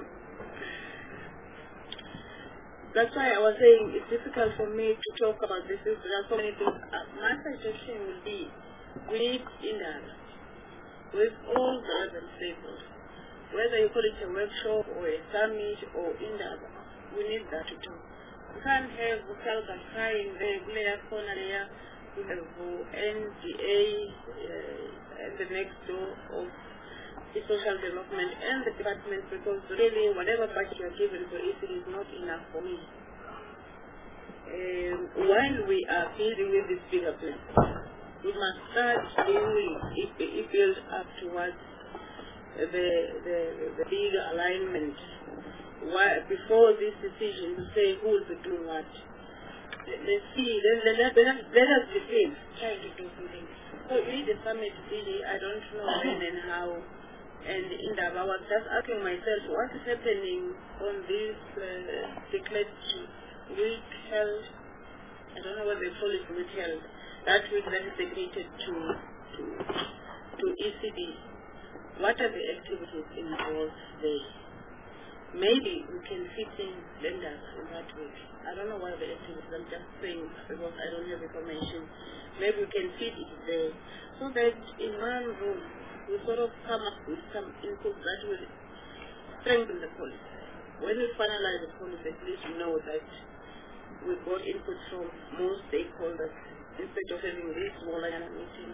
that's why I was saying it's difficult for me to talk about this. There are so many things. Uh, my suggestion will be we need Indaba with all the other stakeholders, whether you call it a workshop or a summit or Indaba, we need that to talk. We can't have Calcutta crying there, Blair corner there, we have N D A uh, at the next door of the social development and the department, because really whatever budget you are given for E C D is not enough for me. Um, while we are building with this bigger plan, we must start doing it, it build up towards the, the, the bigger alignment. Why, before this decision to say who will be doing what. Let's see, then let, let, let us begin trying to do something. So we need a summit, really, I don't know when and how. And in that, I was just asking myself, what is happening on this uh, declared week held, I don't know what they call it, week held, that week that is dedicated to, to, to E C D. What are the activities involved there? Maybe we can fit in lenders in that way. I don't know what the activities, I'm just saying because I don't have information. Maybe we can fit it there so that in one room we sort of come up with some input that will strengthen the policy. When we finalize the policy, at least we know that we got input from most stakeholders instead of having this smaller meeting.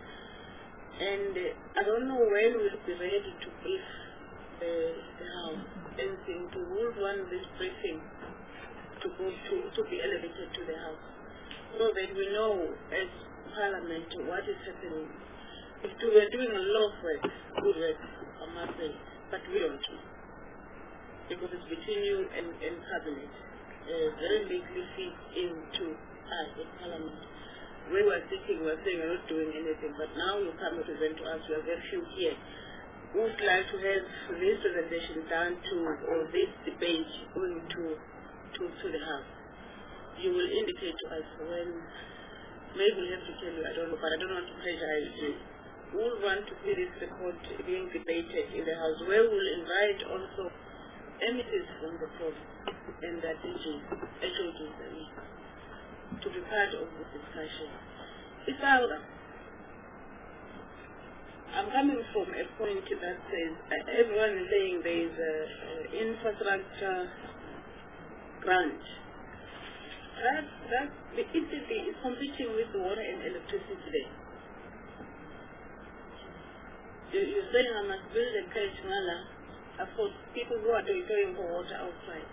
And uh, I don't know when we'll be ready to brief the, the House and think to hold one this briefing to go to, to be elevated to the House, so that we know as Parliament what is happening. If we were doing a lot of work, good work, I must say, but we don't know. Because it's between you and, and Cabinet. Uh, very likely fit into us in Parliament. We were sitting, we were saying we're not doing anything, but now you come to present to us, we are very few here. We would like to have this presentation done to, or this debate going to, to, to the House. You will indicate to us when, maybe we'll have to tell you, I don't know, but I don't want to pressurize you. We will want to see this report being debated in the House, where we will invite also M Ps from the province and the D Gs, H O Ds, to be part of this discussion. It's out. I'm coming from a point that says uh, everyone is saying there is an infrastructure grant. That, that the E C D is competing with the water and electricity today. You, you're saying I must build a crèche for people who are going for water outside.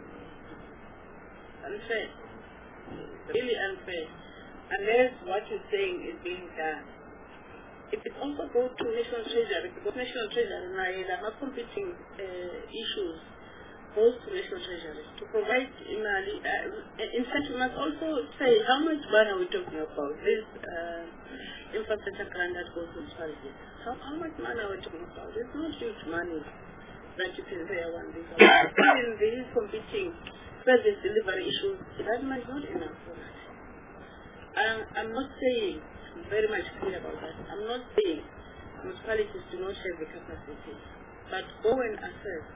Unfair. Really unfair. Unless what you're saying is being done. It will also go to National Treasury, because National Treasury and I are not competing uh, issues goes to national treasury to provide imali. Uh, in fact, we must also say how much money are we talking about? This uh, infrastructure grant that goes to municipalities. How, how much money are we talking about? It's not huge money that you can say I want this. Even these competing service delivery issues, that money is not enough for that. Um, I'm not saying, I'm very much clear about that. I'm not saying municipalities do not have the capacity, but go and assess.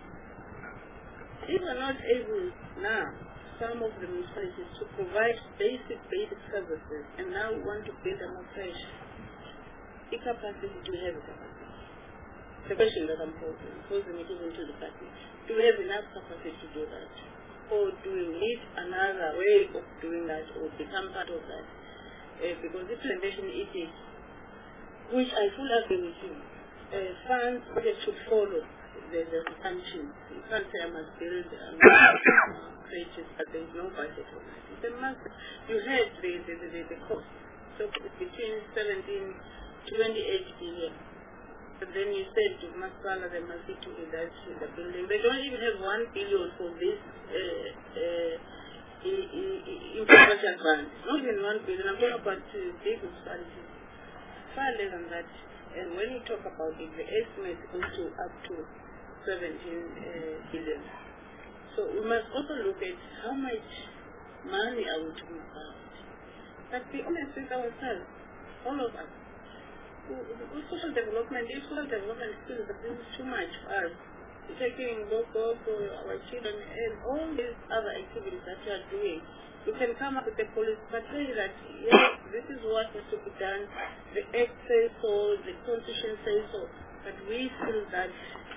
If we're not able now, some of the municipalities to provide basic, basic services, and now we want to build them afresh, the capacity to have a capacity. The question that I'm posing, posing it even to the party, do we have enough capacity to do that? Or do we need another way of doing that or become part of that? Uh, because implementation it is, which I fully agree with you, uh, funds that should follow the, the functions. You can't say I must build um, creatures, but there is no budget for that. It's a must. You had the, the, the, the cost. So it's between seventeen to twenty-eight billion. But then you said to Masala they must be to that in the building. They don't even have one billion for this uh, uh, infrastructure fund. Not even one billion. I'm talking about uh, big municipalities. Far less than that. And when you talk about it, the estimate goes to up to seventeen uh, billion. So we must also look at how much money are we talking about. But be honest with ourselves, all of us. With social development, if social development skills is too much for us, taking both for our children and all these other activities that we are doing, you can come up with a policy but say that yes, this is what has to be done, the Act says so, the Constitution says so, but we feel that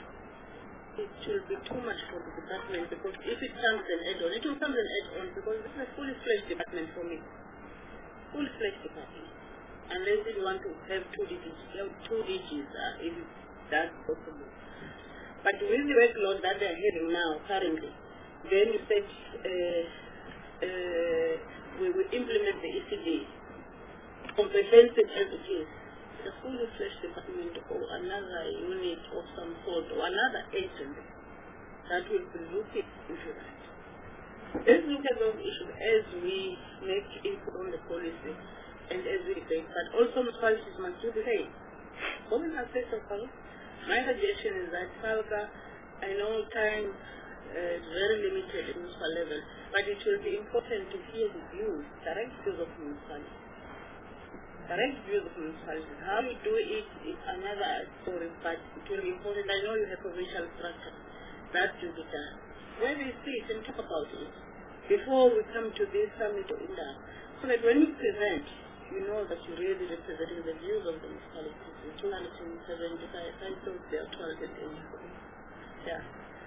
it will be too much for the department, because if it comes an add-on, it will come an add-on, because this is a fully fledged department for me. Fully fledged department. Unless you want to have two digits, two digits uh, if that's possible. But with the workload that they are having now, currently, then you said uh, uh, we will implement the E C D, comprehensive as it is, a fully fledged department or another unit of some sort or another agent that will be looking into that. Let's look at those issues as we make input on the policy. And as we debate, but also municipalities must do the same. Going access of health, my suggestion is that FALCA, I know time uh, is very limited at municipal level, but it will be important to hear the views, direct views of municipalities. Direct views of municipalities. How you do it is another story, but it will be important. I know you have provincial structure. That will be done. Where we sit and talk about it before we come to this summit or in that, so that when you present, you know that you're really representing the views of the municipalities. In two hundred seventy-five, I thought there are two hundred eighty-four. Yeah.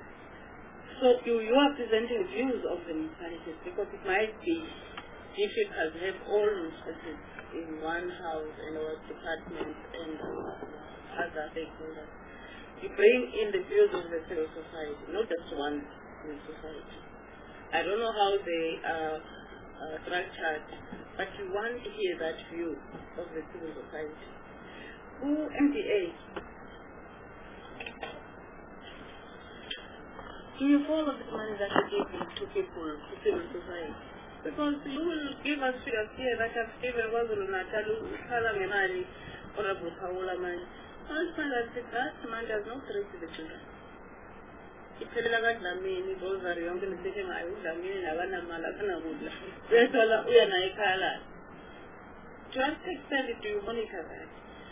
So you, you are presenting views of the municipalities, because it might be difficult to have all municipalities in one house and our departments and other stakeholders. You bring in the views of the civil society, not just one civil society. I don't know how they are uh, structured, but you want to hear that view of the civil society. Who M D A? Do you follow the money that you give to people, to civil society? Because you will give us figures here that have given Wazulu Natal, Kalangenali, Honorable Paula Mani. I'll find out that that man does not reach the children. Iphelela kadlamini bozari yonke nisithi ngayo udlamini nabanamali akanakudla uyathola uya naye ekhaya lakhe. To what extent do you monitor that?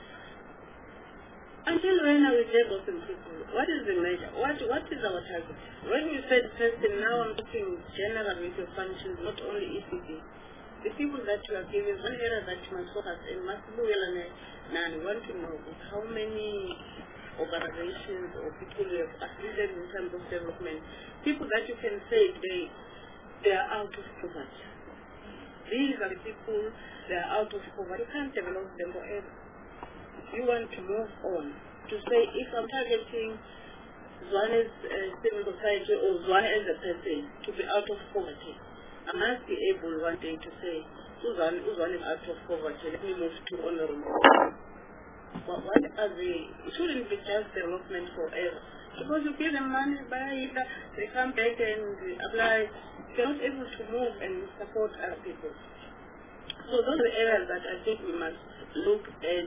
Until when are we diagnosing people? What is the measure? What what is our target? When we said testing, now I'm talking general with your functions, not only E C D. The people that you are giving, one area that you must focus in must be well and I want to know how many organizations or people you have assisted in terms of development, people that you can say they they are out of poverty. These are the people that are out of poverty. You can't develop them forever. You want to move on to say, if I'm targeting Zwane's uh, civil society or Zwane as a person to be out of poverty, I must be able one day to say, Uzwane, Uzwane is out of poverty, let me move to honorable. What, what are the, it shouldn't be just development forever. Because you give them money, buy it, they come back and apply. They're not able to move and support other people. So those are the areas that I think we must look at.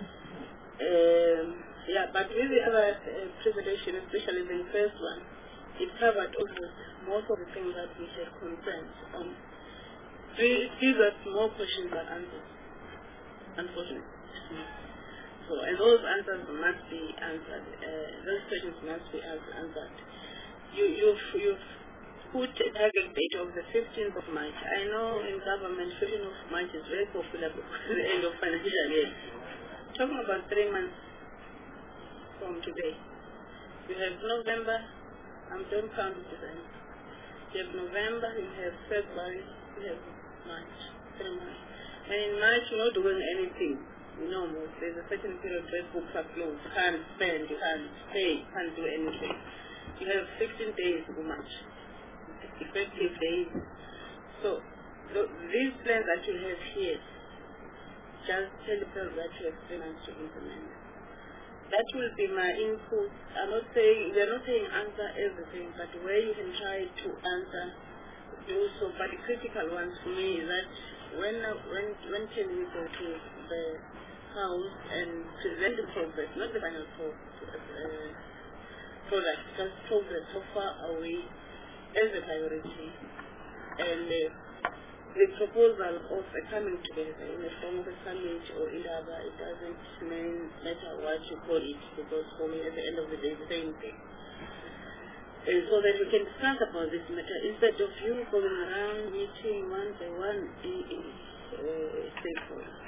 Um, yeah, but with the other uh, presentation, especially the first one, it covered almost most of the things that we had concerns on. So it gives us more questions than answers, unfortunately. So, and those answers must be answered. Uh, those questions must be answered. You, you've, you've put a target date of the fifteenth of March. I know in government, fifteenth of March is very popular because it's the end of financial year. Talking about three months from today. You have November, I'm don't count December. You have November, you have February, you have March, three months. And in March, you're not doing anything. Normal. There's a certain period where books are closed. You can't spend, you can't pay, you can't do anything. You have sixteen days to March. Effective days. So, the, these plans that you have here, just tell the people that you have three months to implement. That will be my input. I'm not saying, we're not saying answer everything, but where you can try to answer also, but the critical ones for me is that when, when, when can we go to the house and present the progress, not the final pro uh, product, just progress, how far are we as a priority, and uh, the proposal of uh, coming together in the form of a summit or either, it doesn't mean, matter what you call it, because for me at the end of the day the same thing. Uh, so that we can discuss about this matter instead of you going around meeting one by one uh, stakeholders.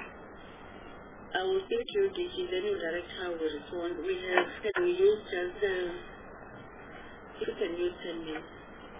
I will speak to you, D G, then you direct how we respond. We have, can we use just, uh, you can use ten minutes.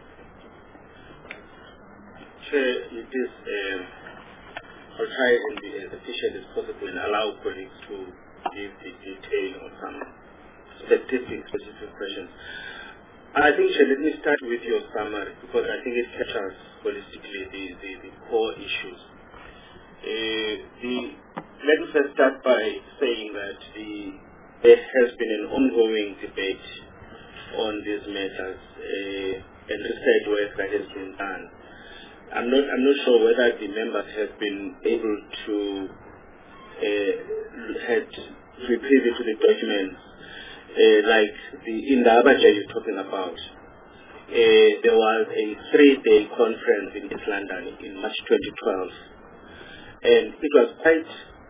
Chair, it is, um, I'll try and be as efficient as possible and allow colleagues to give the detail on some specific, specific questions. I think, Chair, let me start with your summary, because I think it captures holistically the, the, the core issues. Uh, the Let me first start by saying that the, there has been an ongoing debate on these matters uh, and research work that has been done. I'm not, I'm not sure whether the members have been able to uh, had to preview to the documents uh, like the Indaba you're talking about. Uh, there was a three-day conference in East London in March twenty twelve, and it was quite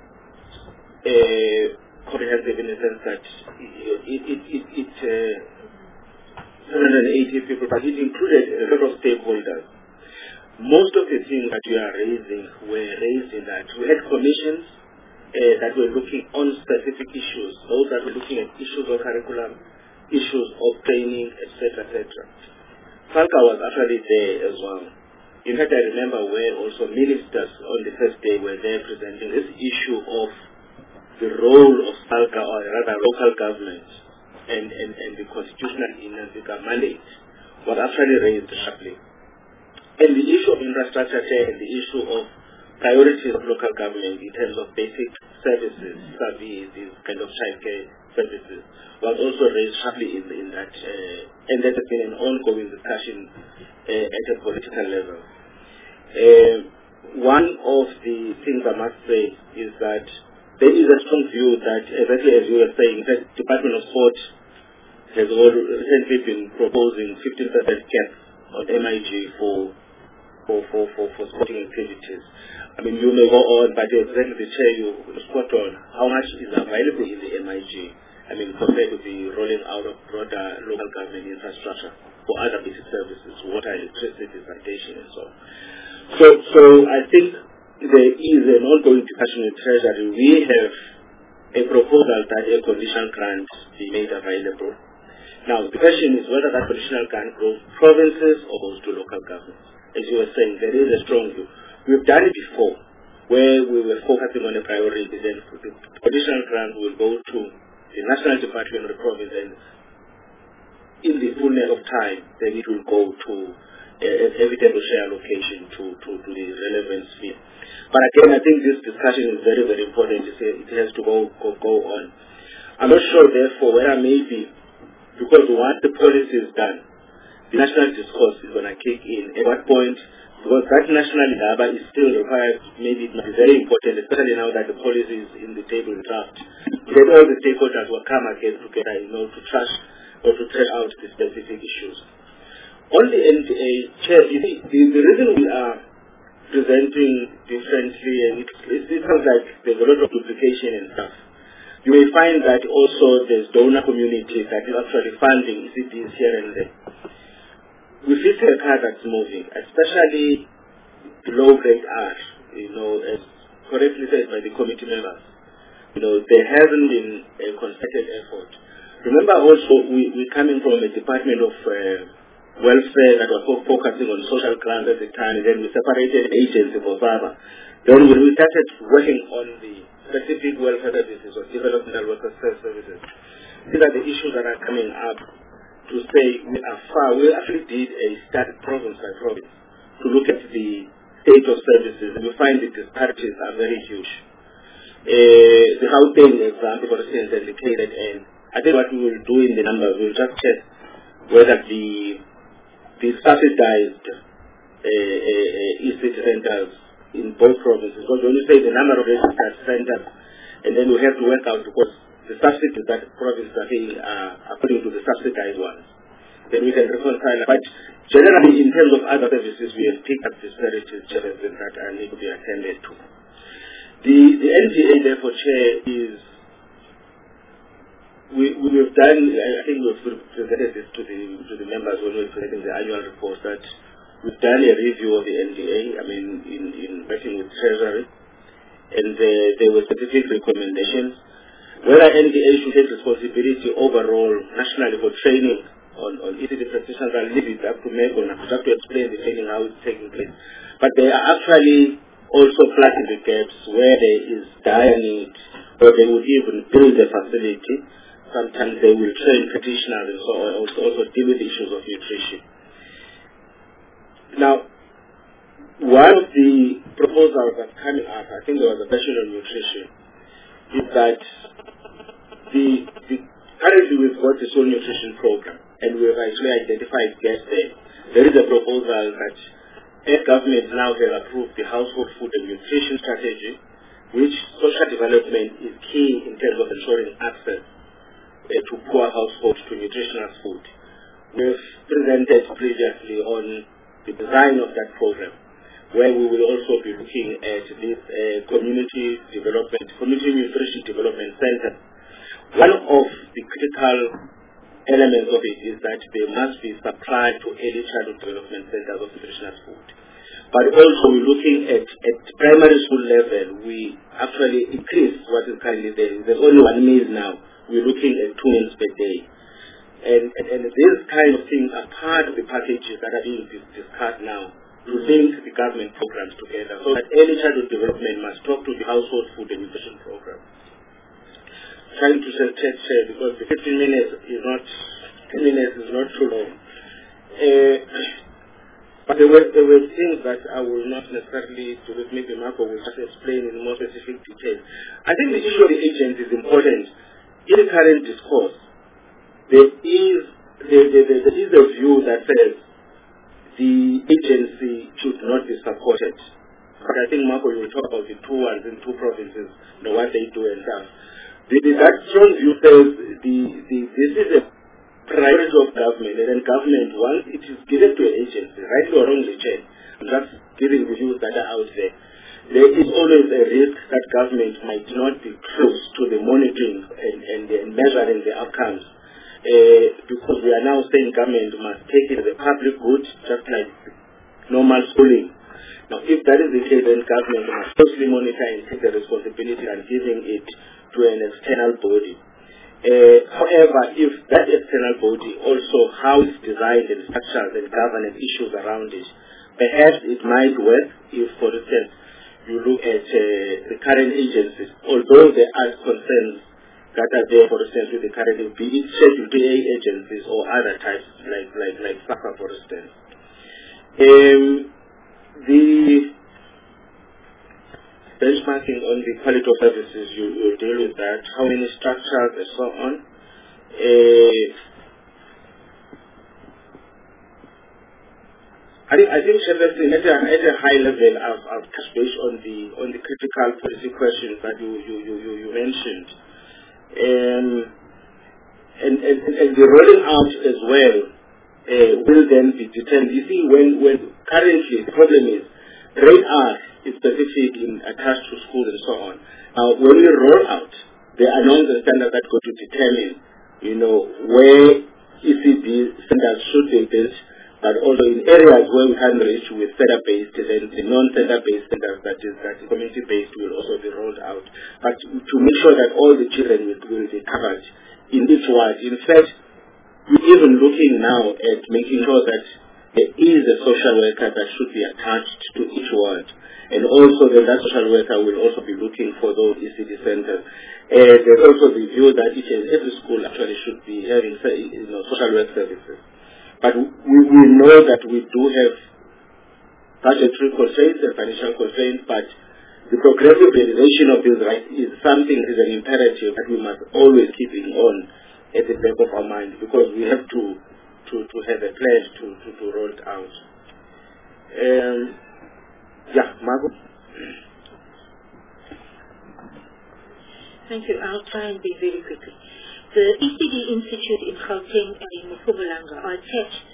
Uh, comprehensive in the sense that it, it, it, it uh, one hundred eighty people, but it included a lot of stakeholders. Most of the things that we are raising were raised in that. We had commissions uh, that were looking on specific issues, those that were looking at issues of curriculum, issues of training, et cetera, et cetera. Falca was actually there as well. In fact, I remember where also ministers on the first day were there presenting this issue of the role of SALCA, or rather local government, and, and, and the constitutional Inazika mandate was actually raised sharply. And the issue of infrastructure and the issue of priorities of local government in terms of basic services, services, kind of childcare services, was also raised sharply in, in that, uh, and that has been an ongoing discussion uh, at a political level. Uh, one of the things I must say is that there is a strong view that, exactly as you were saying, the Department of Sport has recently been proposing fifteen percent cap on M I G for for, for, for, for sporting activities. I mean, you may go on, but exactly the chair you spot on how much is available in the M I G. I mean, compared to the rolling out of broader local government infrastructure for other basic services, water, electricity, sanitation, and so on. So, so I think there is an ongoing discussion with Treasury. We have a proposal that a conditional grant be made available. Now, the question is whether that conditional grant goes to provinces or goes to local governments. As you were saying, there is a strong view. We've done it before, where we were focusing on a priority, then the conditional grant will go to the National Department of the province, and in the fullness of time, then it will go to an evidential share allocation to, to, to the relevant sphere. But again, I think this discussion is very, very important. It has to go, go, go on. I'm not sure, therefore, whether maybe because once the policy is done, the national discourse is going to kick in. At what point, because that national indaba is still required, maybe it might be very important, especially now that the policy is in the table draft, that all the stakeholders will come again together, you know, to trash or to trash out the specific issues. On the N D A, Chair, you see, the, the reason we are presenting differently, and it, it, it sounds like there's a lot of duplication and stuff. You may find that also there's donor community that is actually funding E C Ds here and there. We feel a car that's moving, especially below grade R, you know, as correctly said by the committee members. You know, there hasn't been a concerted effort. Remember also, we, we're coming from a department of uh, welfare that was focusing on social grants at the time, and then we separated an agency for Baba. Then when we started working on the specific welfare services or developmental welfare services, these are the issues that are coming up to say we are far. We actually did a study province by province to look at the state of services, and we find the disparities are very huge. Uh, the Gauteng example, for instance, indicated, and I think what we will do in the numbers, we will just check whether the the subsidized uh, uh, E C T centers in both provinces, because when you say the number of registered centers, and then we have to work out, because the subsidies that provinces are paying are according to the subsidized ones, then we can reconcile. But generally, in terms of other services, we have picked up disparities that are need to be attended to. The, the N D A, therefore, Chair, is, we, we have done, I think we've presented this to the, to the members when we were presenting the annual report, that we've done a review of the N D A, I mean, in, in working with Treasury, and uh, there were specific recommendations. Whether N D A should take responsibility overall nationally for training on, on E C D practitioners, I'll leave it up to Megan to have to explain the training, how it's taking place. But they are actually also plugging the gaps where there is dire need, or they would even build a facility. Sometimes they will train practitioners and so on, also, also deal with issues of nutrition. Now, one of the proposals that's coming up, I think there was a question on nutrition, is that the, the currently we've got the soil nutrition program, and we have actually identified gaps there. There is a proposal that as government now has approved the household food and nutrition strategy, which social development is key in terms of ensuring access uh, to poor households to nutritious food. We've presented previously on the design of that program, where we will also be looking at this uh, community development, community nutrition development center. One of the critical elements of it is that they must be supplied to early childhood development centers of nutritional food. But also we're looking at, at primary school level, we actually increase what is currently there. There's only one meal now. We're looking at two meals per day. And, and, and these kind of things are part of the packages that are being discussed now to link the government programs together, so that early childhood development must talk to the household food and nutrition program. Trying to check, check because the fifteen minutes is not, ten minutes is not too long. Uh, but there were, there were things that I will not necessarily, to with maybe Marco will just explain in more specific detail. I think the issue of the agents is important. In the current discourse, there is, there, there, there is a view that says the agency should not be supported. But I think Marco will talk about the two ones in two provinces, you know, what they do and stuff. The, the, that strong view says the, the, this is a priority of government, and then government, once it is given to an agency, rightly or wrongly, Chair, I'm just giving the views that are out there, there is always a risk that government might not be close to the monitoring and, and, and measuring the outcomes. Uh, because we are now saying government must take it as a public good, just like normal schooling. Now, if that is the case, then government must closely monitor and take the responsibility and giving it to an external body. Uh, however, if that external body also how it's designed and structures and governance issues around it, perhaps it might work if, for instance, you look at uh, the current agencies, although there are concerns that are there, for instance, with the current, be it Schedule A agencies or other types, like like like SACA, for instance. Um, the benchmarking on the quality of services, you, you deal with that, how many structures and so on. Uh, I think, I think Chairperson, at a, at a high level, I've, I've touched base on the on the critical policy questions that you you you, you, you mentioned, um, and, and and the rolling out as well uh, will then be determined. You see, when when currently the problem is rate R is specific in attached to school and so on. Now, when we roll out, they announce the standard that's going to determine, you know, where E C D standards should be built. But also in areas where we can reach with center-based, then the non-center-based centers, that is, that community-based, will also be rolled out. But to make sure that all the children will, will be covered in each ward. In fact, we're even looking now at making sure that there is a social worker that should be attached to each ward. And also then that social worker will also be looking for those E C D centers. And there's also the view that each and every school actually should be having, you know, social work services. But we, we know that we do have budgetary constraints and financial constraints, but the progressive realization of these rights is something, is an imperative that we must always keep in on at the back of our mind, because we have to to, to have a plan to, to, to roll it out. Um, yeah, Margot? Thank you. I'll try and be very quickly. The E C D Institute in Gauteng and in Mpumalanga are attached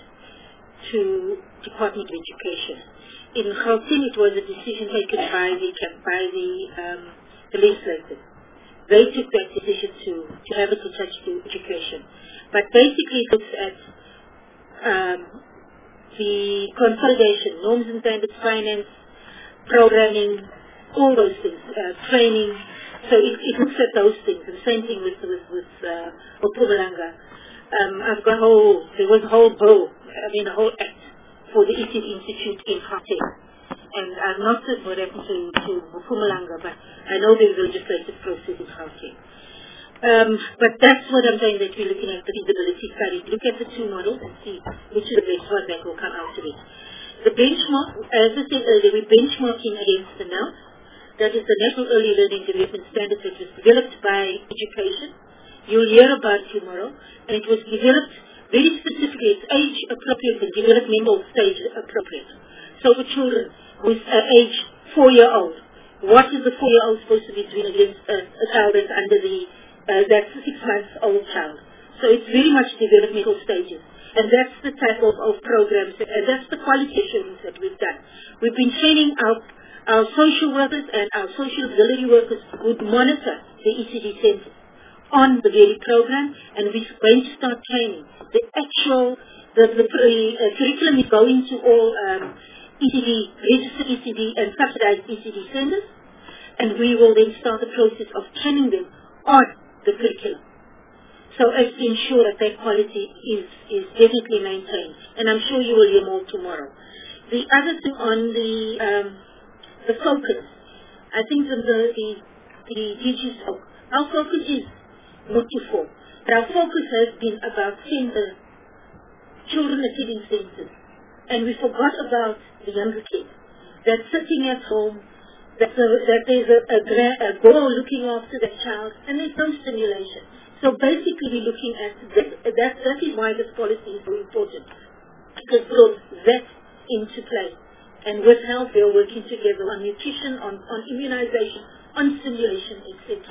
to Department of Education. In Gauteng, it was a decision taken by the by the, um, the legislators. They took that decision to, to have it attached to education. But basically it looks at um, the consolidation, norms and standards, finance, programming, all those things, uh, training. So it, it looks at those things. And same thing with with, with uh, Mpumalanga. Um, I've got a whole, there was a whole bill, I mean a whole act for the E C D Institute in Gauteng. And I've not said what happened to, to Mpumalanga, but I know there's a legislative process in Gauteng. Um, but that's what I'm saying, that we're looking at the feasibility study. Look at the two models and see which is the best one that will come out of it. The benchmark, as I said earlier, we're benchmarking against the N O W. That is the National Early Learning Development Standard that was developed by Education. You'll hear about it tomorrow. And it was developed very specifically. It's age appropriate and developmental stage appropriate. So for children with uh, age four-year-old, what is the four-year-old supposed to be doing against a, a child that's under the, uh, that's a six-month-old child? So it's very much developmental stages. And that's the type of, of programs, that, and that's the quality assurance that we've done. We've been training our Our social workers and our social auxiliary workers would monitor the E C D centers on the very program, and we're going to start training. The actual, the, the, the uh, curriculum is going to all um, E C D, registered E C D and subsidized E C D centers, and we will then start the process of training them on the curriculum. So as to ensure that that quality is, is definitely maintained. And I'm sure you will hear more tomorrow. The other thing on the um, the focus, I think the the, the, the D G spoke. Our focus is multifold. But our focus has been about center, children attending centers. And we forgot about the younger kids. That's sitting at home, that, the, that there's a, a, a goal looking after the child, and there's no stimulation. So basically we're looking at that. That, that is why this policy is so important. Because brought that into play. And with health, we are working together on nutrition, on, on immunization, on stimulation, et cetera.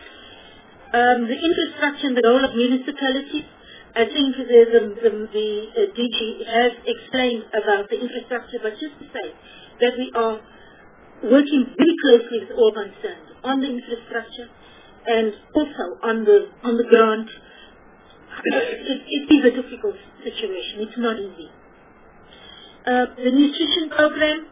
Um, the infrastructure and the role of municipalities, I think the, the, the, the uh, D G has explained about the infrastructure, but just to say that we are working very closely with all concerned on the infrastructure and also on the, on the ground. It, it is a difficult situation. It's not easy. Uh, the nutrition program,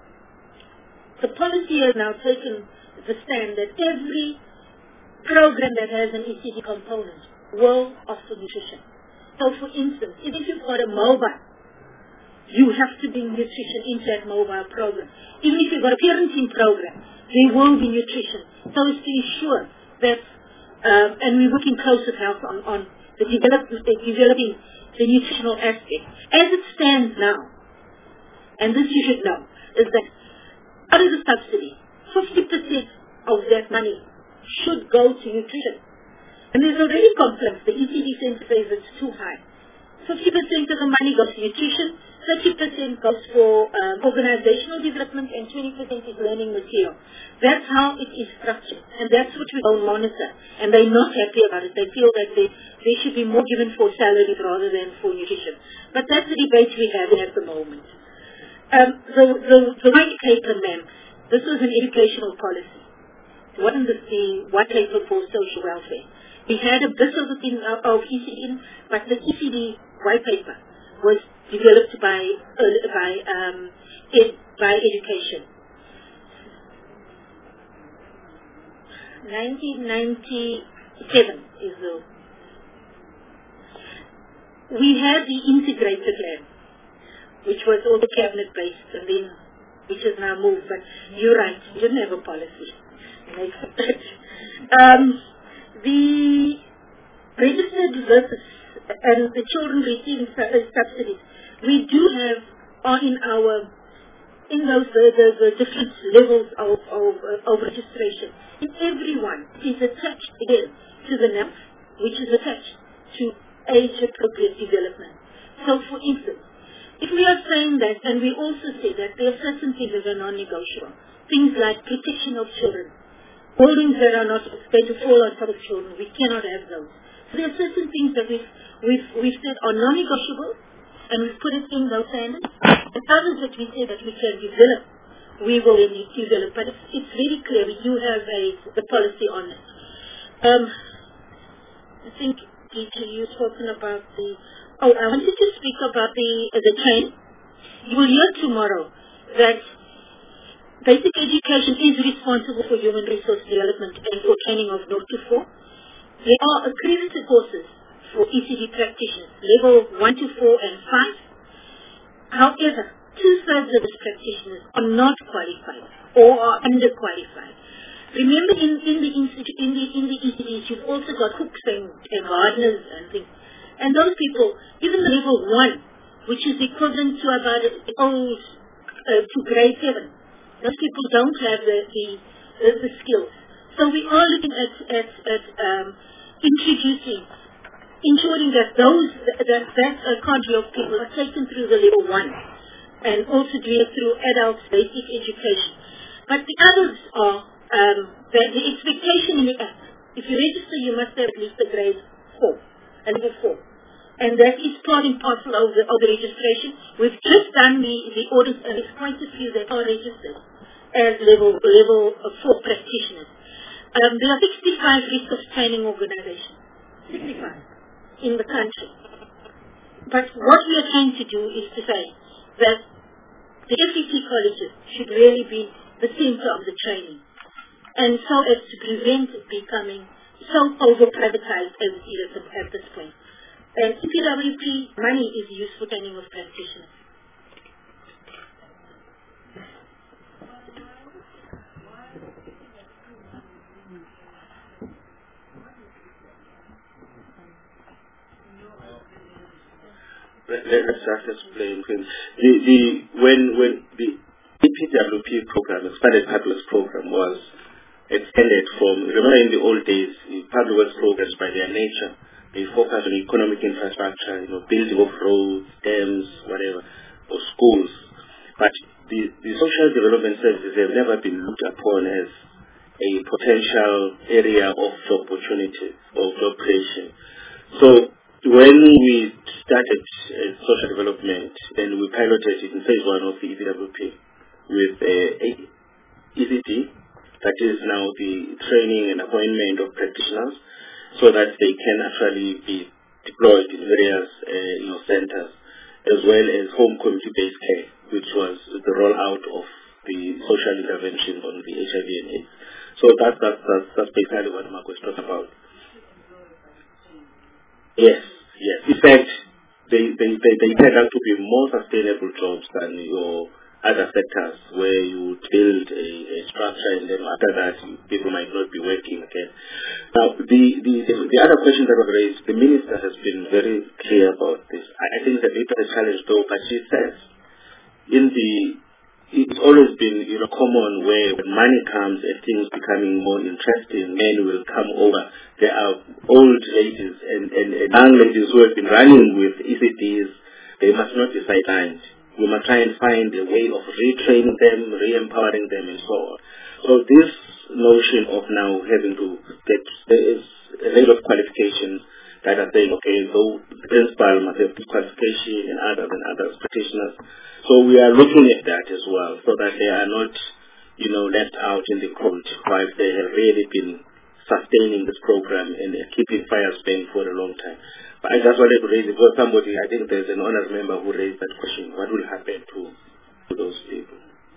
the policy has now taken the stand that every program that has an E C D component will offer nutrition. So for instance, if you've got a mobile, you have to bring nutrition into that mobile program. Even if you've got a parenting program, there will be nutrition. So as to ensure that, uh, and we're working close with health on, on the develop, the developing the nutritional aspect. As it stands now, and this you should know, is that out of the subsidy, fifty percent of that money should go to nutrition. And there's already complaints. The E C D center says it's too high. fifty percent of the money goes to nutrition, thirty percent goes for um, organizational development, and twenty percent is learning material. That's how it is structured, and that's what we all monitor. And they're not happy about it. They feel that they, they should be more given for salaries rather than for nutrition. But that's the debate we have at the moment. Um, the, the, the white paper, ma'am, this was an educational policy. It wasn't the, the white paper for social welfare. We had a bit of the thing of, of E C D, but the E C D white paper was developed by uh, by um, ed, by education. nineteen ninety-seven is the. We had the integrated plan, which was all the cabinet based, and then which has now moved. But you're right, we didn't have a policy. um, the registered workers and the children receiving subsidies, we do have are in our in those the, the, the different levels of, of, of registration. In everyone is attached again to the N A P, which is attached to age appropriate development. So for instance, if we are saying that, and we also say that there are certain things that are non-negotiable, things like protection of children, buildings that are not going to fall on top of children, we cannot have those. So there are certain things that we've, we've, we've said are non-negotiable, and we've put it in those standards, and others that we say that we can develop, we will develop. But it's, it's very clear we do have a, the policy on it. Um, I think, D J, you've spoken about the, oh, I wanted to speak about the, uh, the train. You will hear tomorrow that basic education is responsible for human resource development and for training of zero to four. There are accredited courses for E C D practitioners, level one to four and five. However, two-thirds of these practitioners are not qualified or are underqualified. Remember, in, in the institute, in the in the E C Ds, you've also got cooks and, and gardeners and things. And those people, even the level one, which is equivalent to about oh, uh, to grade seven, those people don't have the the, the, the skills. So we are looking at at, at um, introducing, ensuring that those that that, that uh, cadre of people are taken through the level one, and also do it through adult basic education. But the others are um, the, the expectation in the act. If you register, you must have at least a grade four, a level four. And that is part and parcel of the, of the registration. We've just done the, the audit, and there's quite a few that are registered as level level four practitioners. Um, there are sixty-five risk of training organizations, sixty-five in the country. But what we are trying to do is to say that the F E T colleges should really be the center of the training, and so as to prevent it becoming so over-privatized as it is at this point. And E P W P money is used for training of practitioners. Let, let's just explain. The, the, when, when the E P W P program, the Expanded Public Program, was extended from, remember in the old days, the public works programs by their nature, they focus on economic infrastructure, you know, building of roads, dams, whatever, or schools. But the, the social development services have never been looked upon as a potential area of job opportunities or job creation. So when we started uh, social development, then we piloted it in phase one of the E P W P with uh, E C T, that is now the training and appointment of practitioners, so that they can actually be deployed in various uh, you know, centers, as well as home community-based care, which was the rollout of the social intervention on the H I V and AIDS. So that, that, that's, that's basically what Mark was talking about. Yes, yes. In fact, they, they, they, they turn out to be more sustainable jobs than your other sectors, where you build a, a structure and then after that people might not be working again. Now, the, the, the, the other question that was raised, the minister has been very clear about this. I, I think that it is a challenge though, but she says in the it's always been, you know, common where when money comes and things becoming more interesting, men will come over. There are old ladies and, and, and young ladies who have been running with E C Ds. They must not be sidelined. We must try and find a way of retraining them, re-empowering them, and so on. So this notion of now having to get, there is a lot of qualifications that are saying, okay, so the principal must have the qualification and others and others, practitioners. So we are looking at that as well, so that they are not, you know, left out in the cold while they have really been sustaining this program and keeping fires burning for a long time. But I just wanted to raise it because somebody, I think there's an honors member who raised that question. What will happen to, to those people?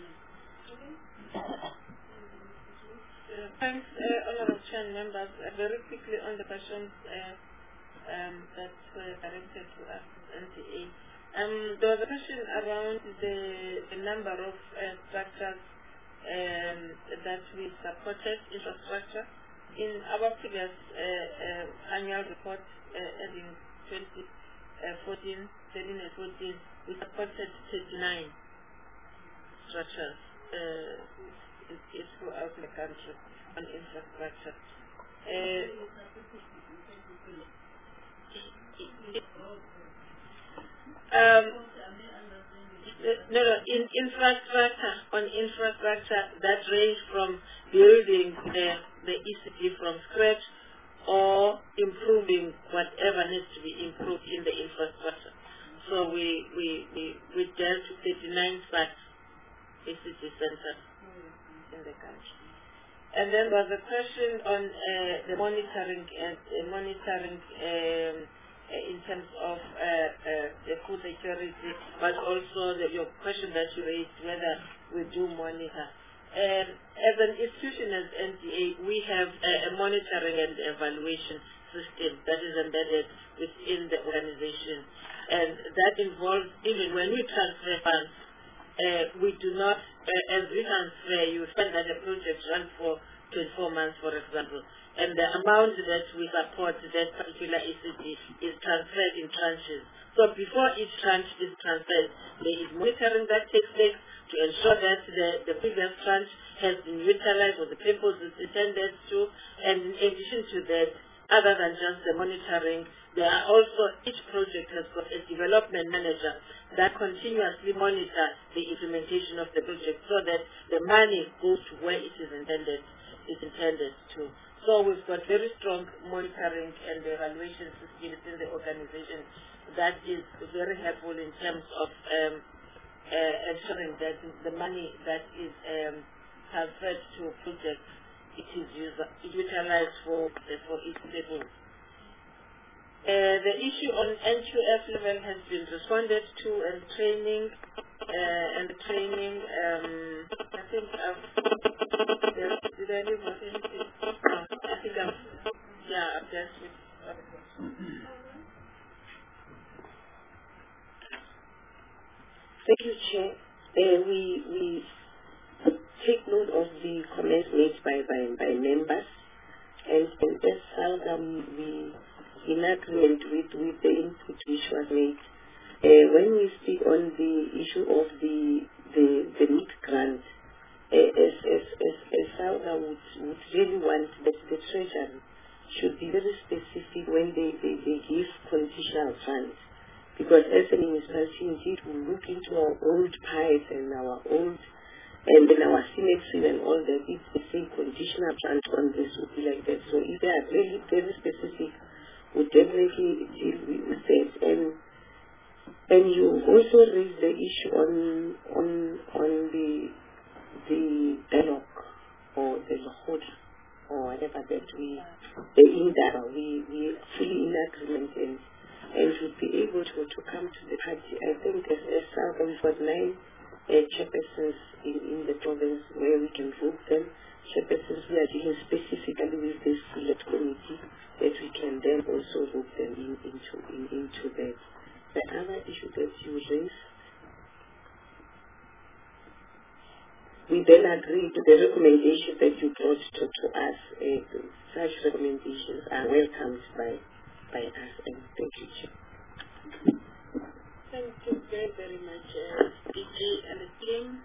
Uh, thanks, uh, honorable chair and members. Uh, very quickly on the questions uh, um, that were directed to us, N T A. Um, there was a question around the, the number of uh, structures um, that we supported, infrastructure. In our previous uh, uh, annual report, uh, as in twenty fourteen, thirteen and fourteen, we supported thirty-nine structures uh, throughout the country on infrastructure. Uh, Um, no, no, in infrastructure, on infrastructure that range from building the, the E C T from scratch or improving whatever needs to be improved in the infrastructure. So we, we, we, we dealt with thirty-nine such E C T centers in the country. And then there was a question on uh, the monitoring and uh, monitoring um, in terms of uh, uh, the food security, but also the, your question that you raised, whether we do monitor. Um, as an institution, as N T A, we have a, a monitoring and evaluation system that is embedded within the organization. And that involves, even when we transfer funds, uh, we do not, uh, as we transfer, you find that the project runs for twenty-four months, for example. And the amount that we support that particular E C T is transferred in tranches. So before each tranche is transferred, there is monitoring that takes place to ensure that the, the previous tranche has been utilized for the purpose it's intended to. And in addition to that, other than just the monitoring, there are also, each project has got a development manager that continuously monitor the implementation of the project so that the money goes to where it is intended, is intended to. So we've got very strong monitoring and evaluation systems in the organization that is very helpful in terms of um, uh, ensuring that the money that is um, transferred to projects, it is user, utilized for, uh, for its purpose. Uh, the issue on N Q F level has been responded to, and training, uh, and training, um, I think I've, yes, did I leave with anything? No, I think I've, yeah, I've just with, uh, Thank you, Chair. Uh, we, we take note of the comments made by, by, by members, and, and as SALGA, we, we in agreement with, with the input which was made. Uh, when we speak on the issue of the the, the need grant, uh, as, as, as, as SALGA would, would really want that the Treasury should be very specific when they, they, they give conditional grants. Because as a municipality, indeed, we look into our old pies and our old, and then our symmetry and all that. If they say conditional grant on this would be like that. So if they are really very specific, we definitely deal with that. And and you also raised the issue on on on the the dialogue or the lahoda or whatever that we the indara we we fully in agreement and and would be able to to come to the party. I think as as SALGA we've got nine uh, chairpersons in in the province where we can vote them. Chairpersons we are dealing specifically with this select committee that we can then also look them in, into in, into that. The other issue that you raised, we then agree to the recommendations that you brought to, to us. Uh, such recommendations are welcomed by by us, and thank you, Chair. Thank you very, very much, uh, D G and the team.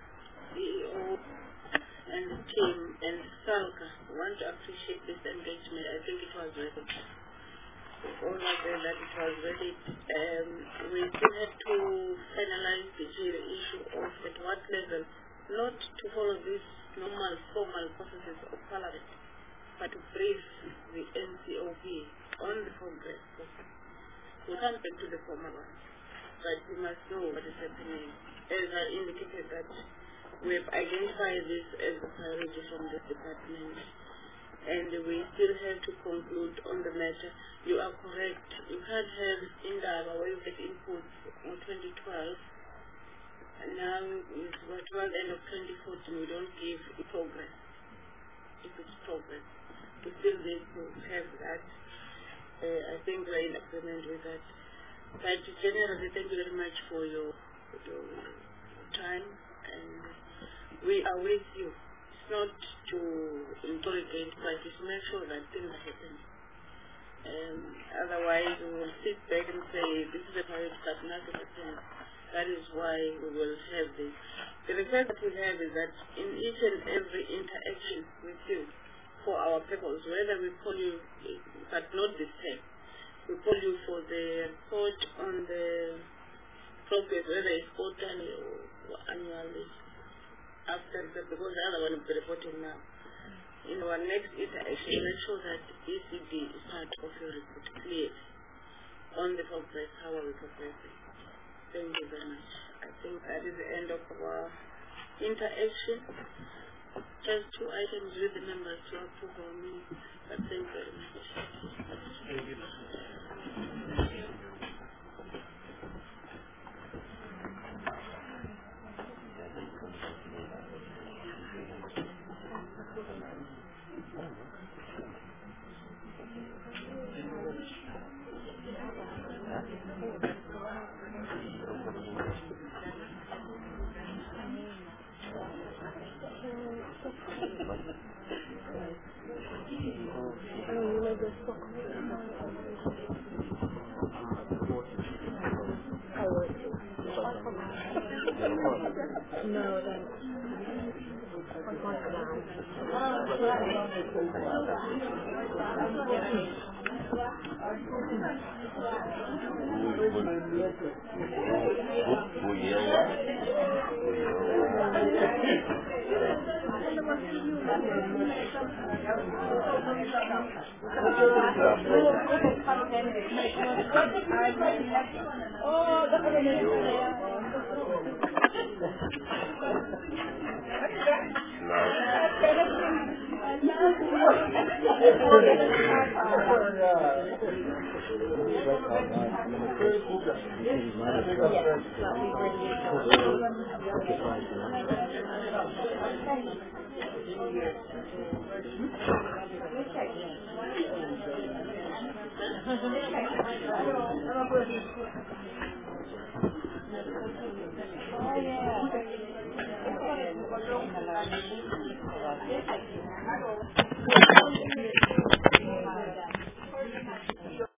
C E O and the team and Salka want to appreciate this engagement. I think it was worth it. All of them that it was worth it. Um, we still had to finalize the jury issue of at what level, not to follow these normal formal processes of Parliament, but to brief the N C O P on the progress process. We can't get to the formal one, but we must know what is happening. As I indicated that we have identified this as a priority from this department, and we still have to conclude on the matter. You are correct. You can't have Indaba where you get inputs in twenty twelve, and now it's towards the end of twenty fourteen, we don't give progress. If it's progress, we still need to have that. Uh, I think we're in agreement with that. But generally, thank you very much for your, your time, and we are with you. It's not to interrogate, but to make sure that things are happening. Um, otherwise, we will sit back and say, this is a priority, but nothing happens. That is why we will have this. The request that we have is that in each and every interaction with you, for our purpose, whether we call you, but not the same, we call you for the report on the progress, whether it's quarterly or annually, after the, because the other one will be reporting now. In our next interaction, make sure that E C D is part of your report clearly on the progress, how are we progressing. Thank you very much. I think that is the end of our interaction. Just two items with the members to approve our minutes, but thank you very much. Thank you. No, then. Oh, yeah.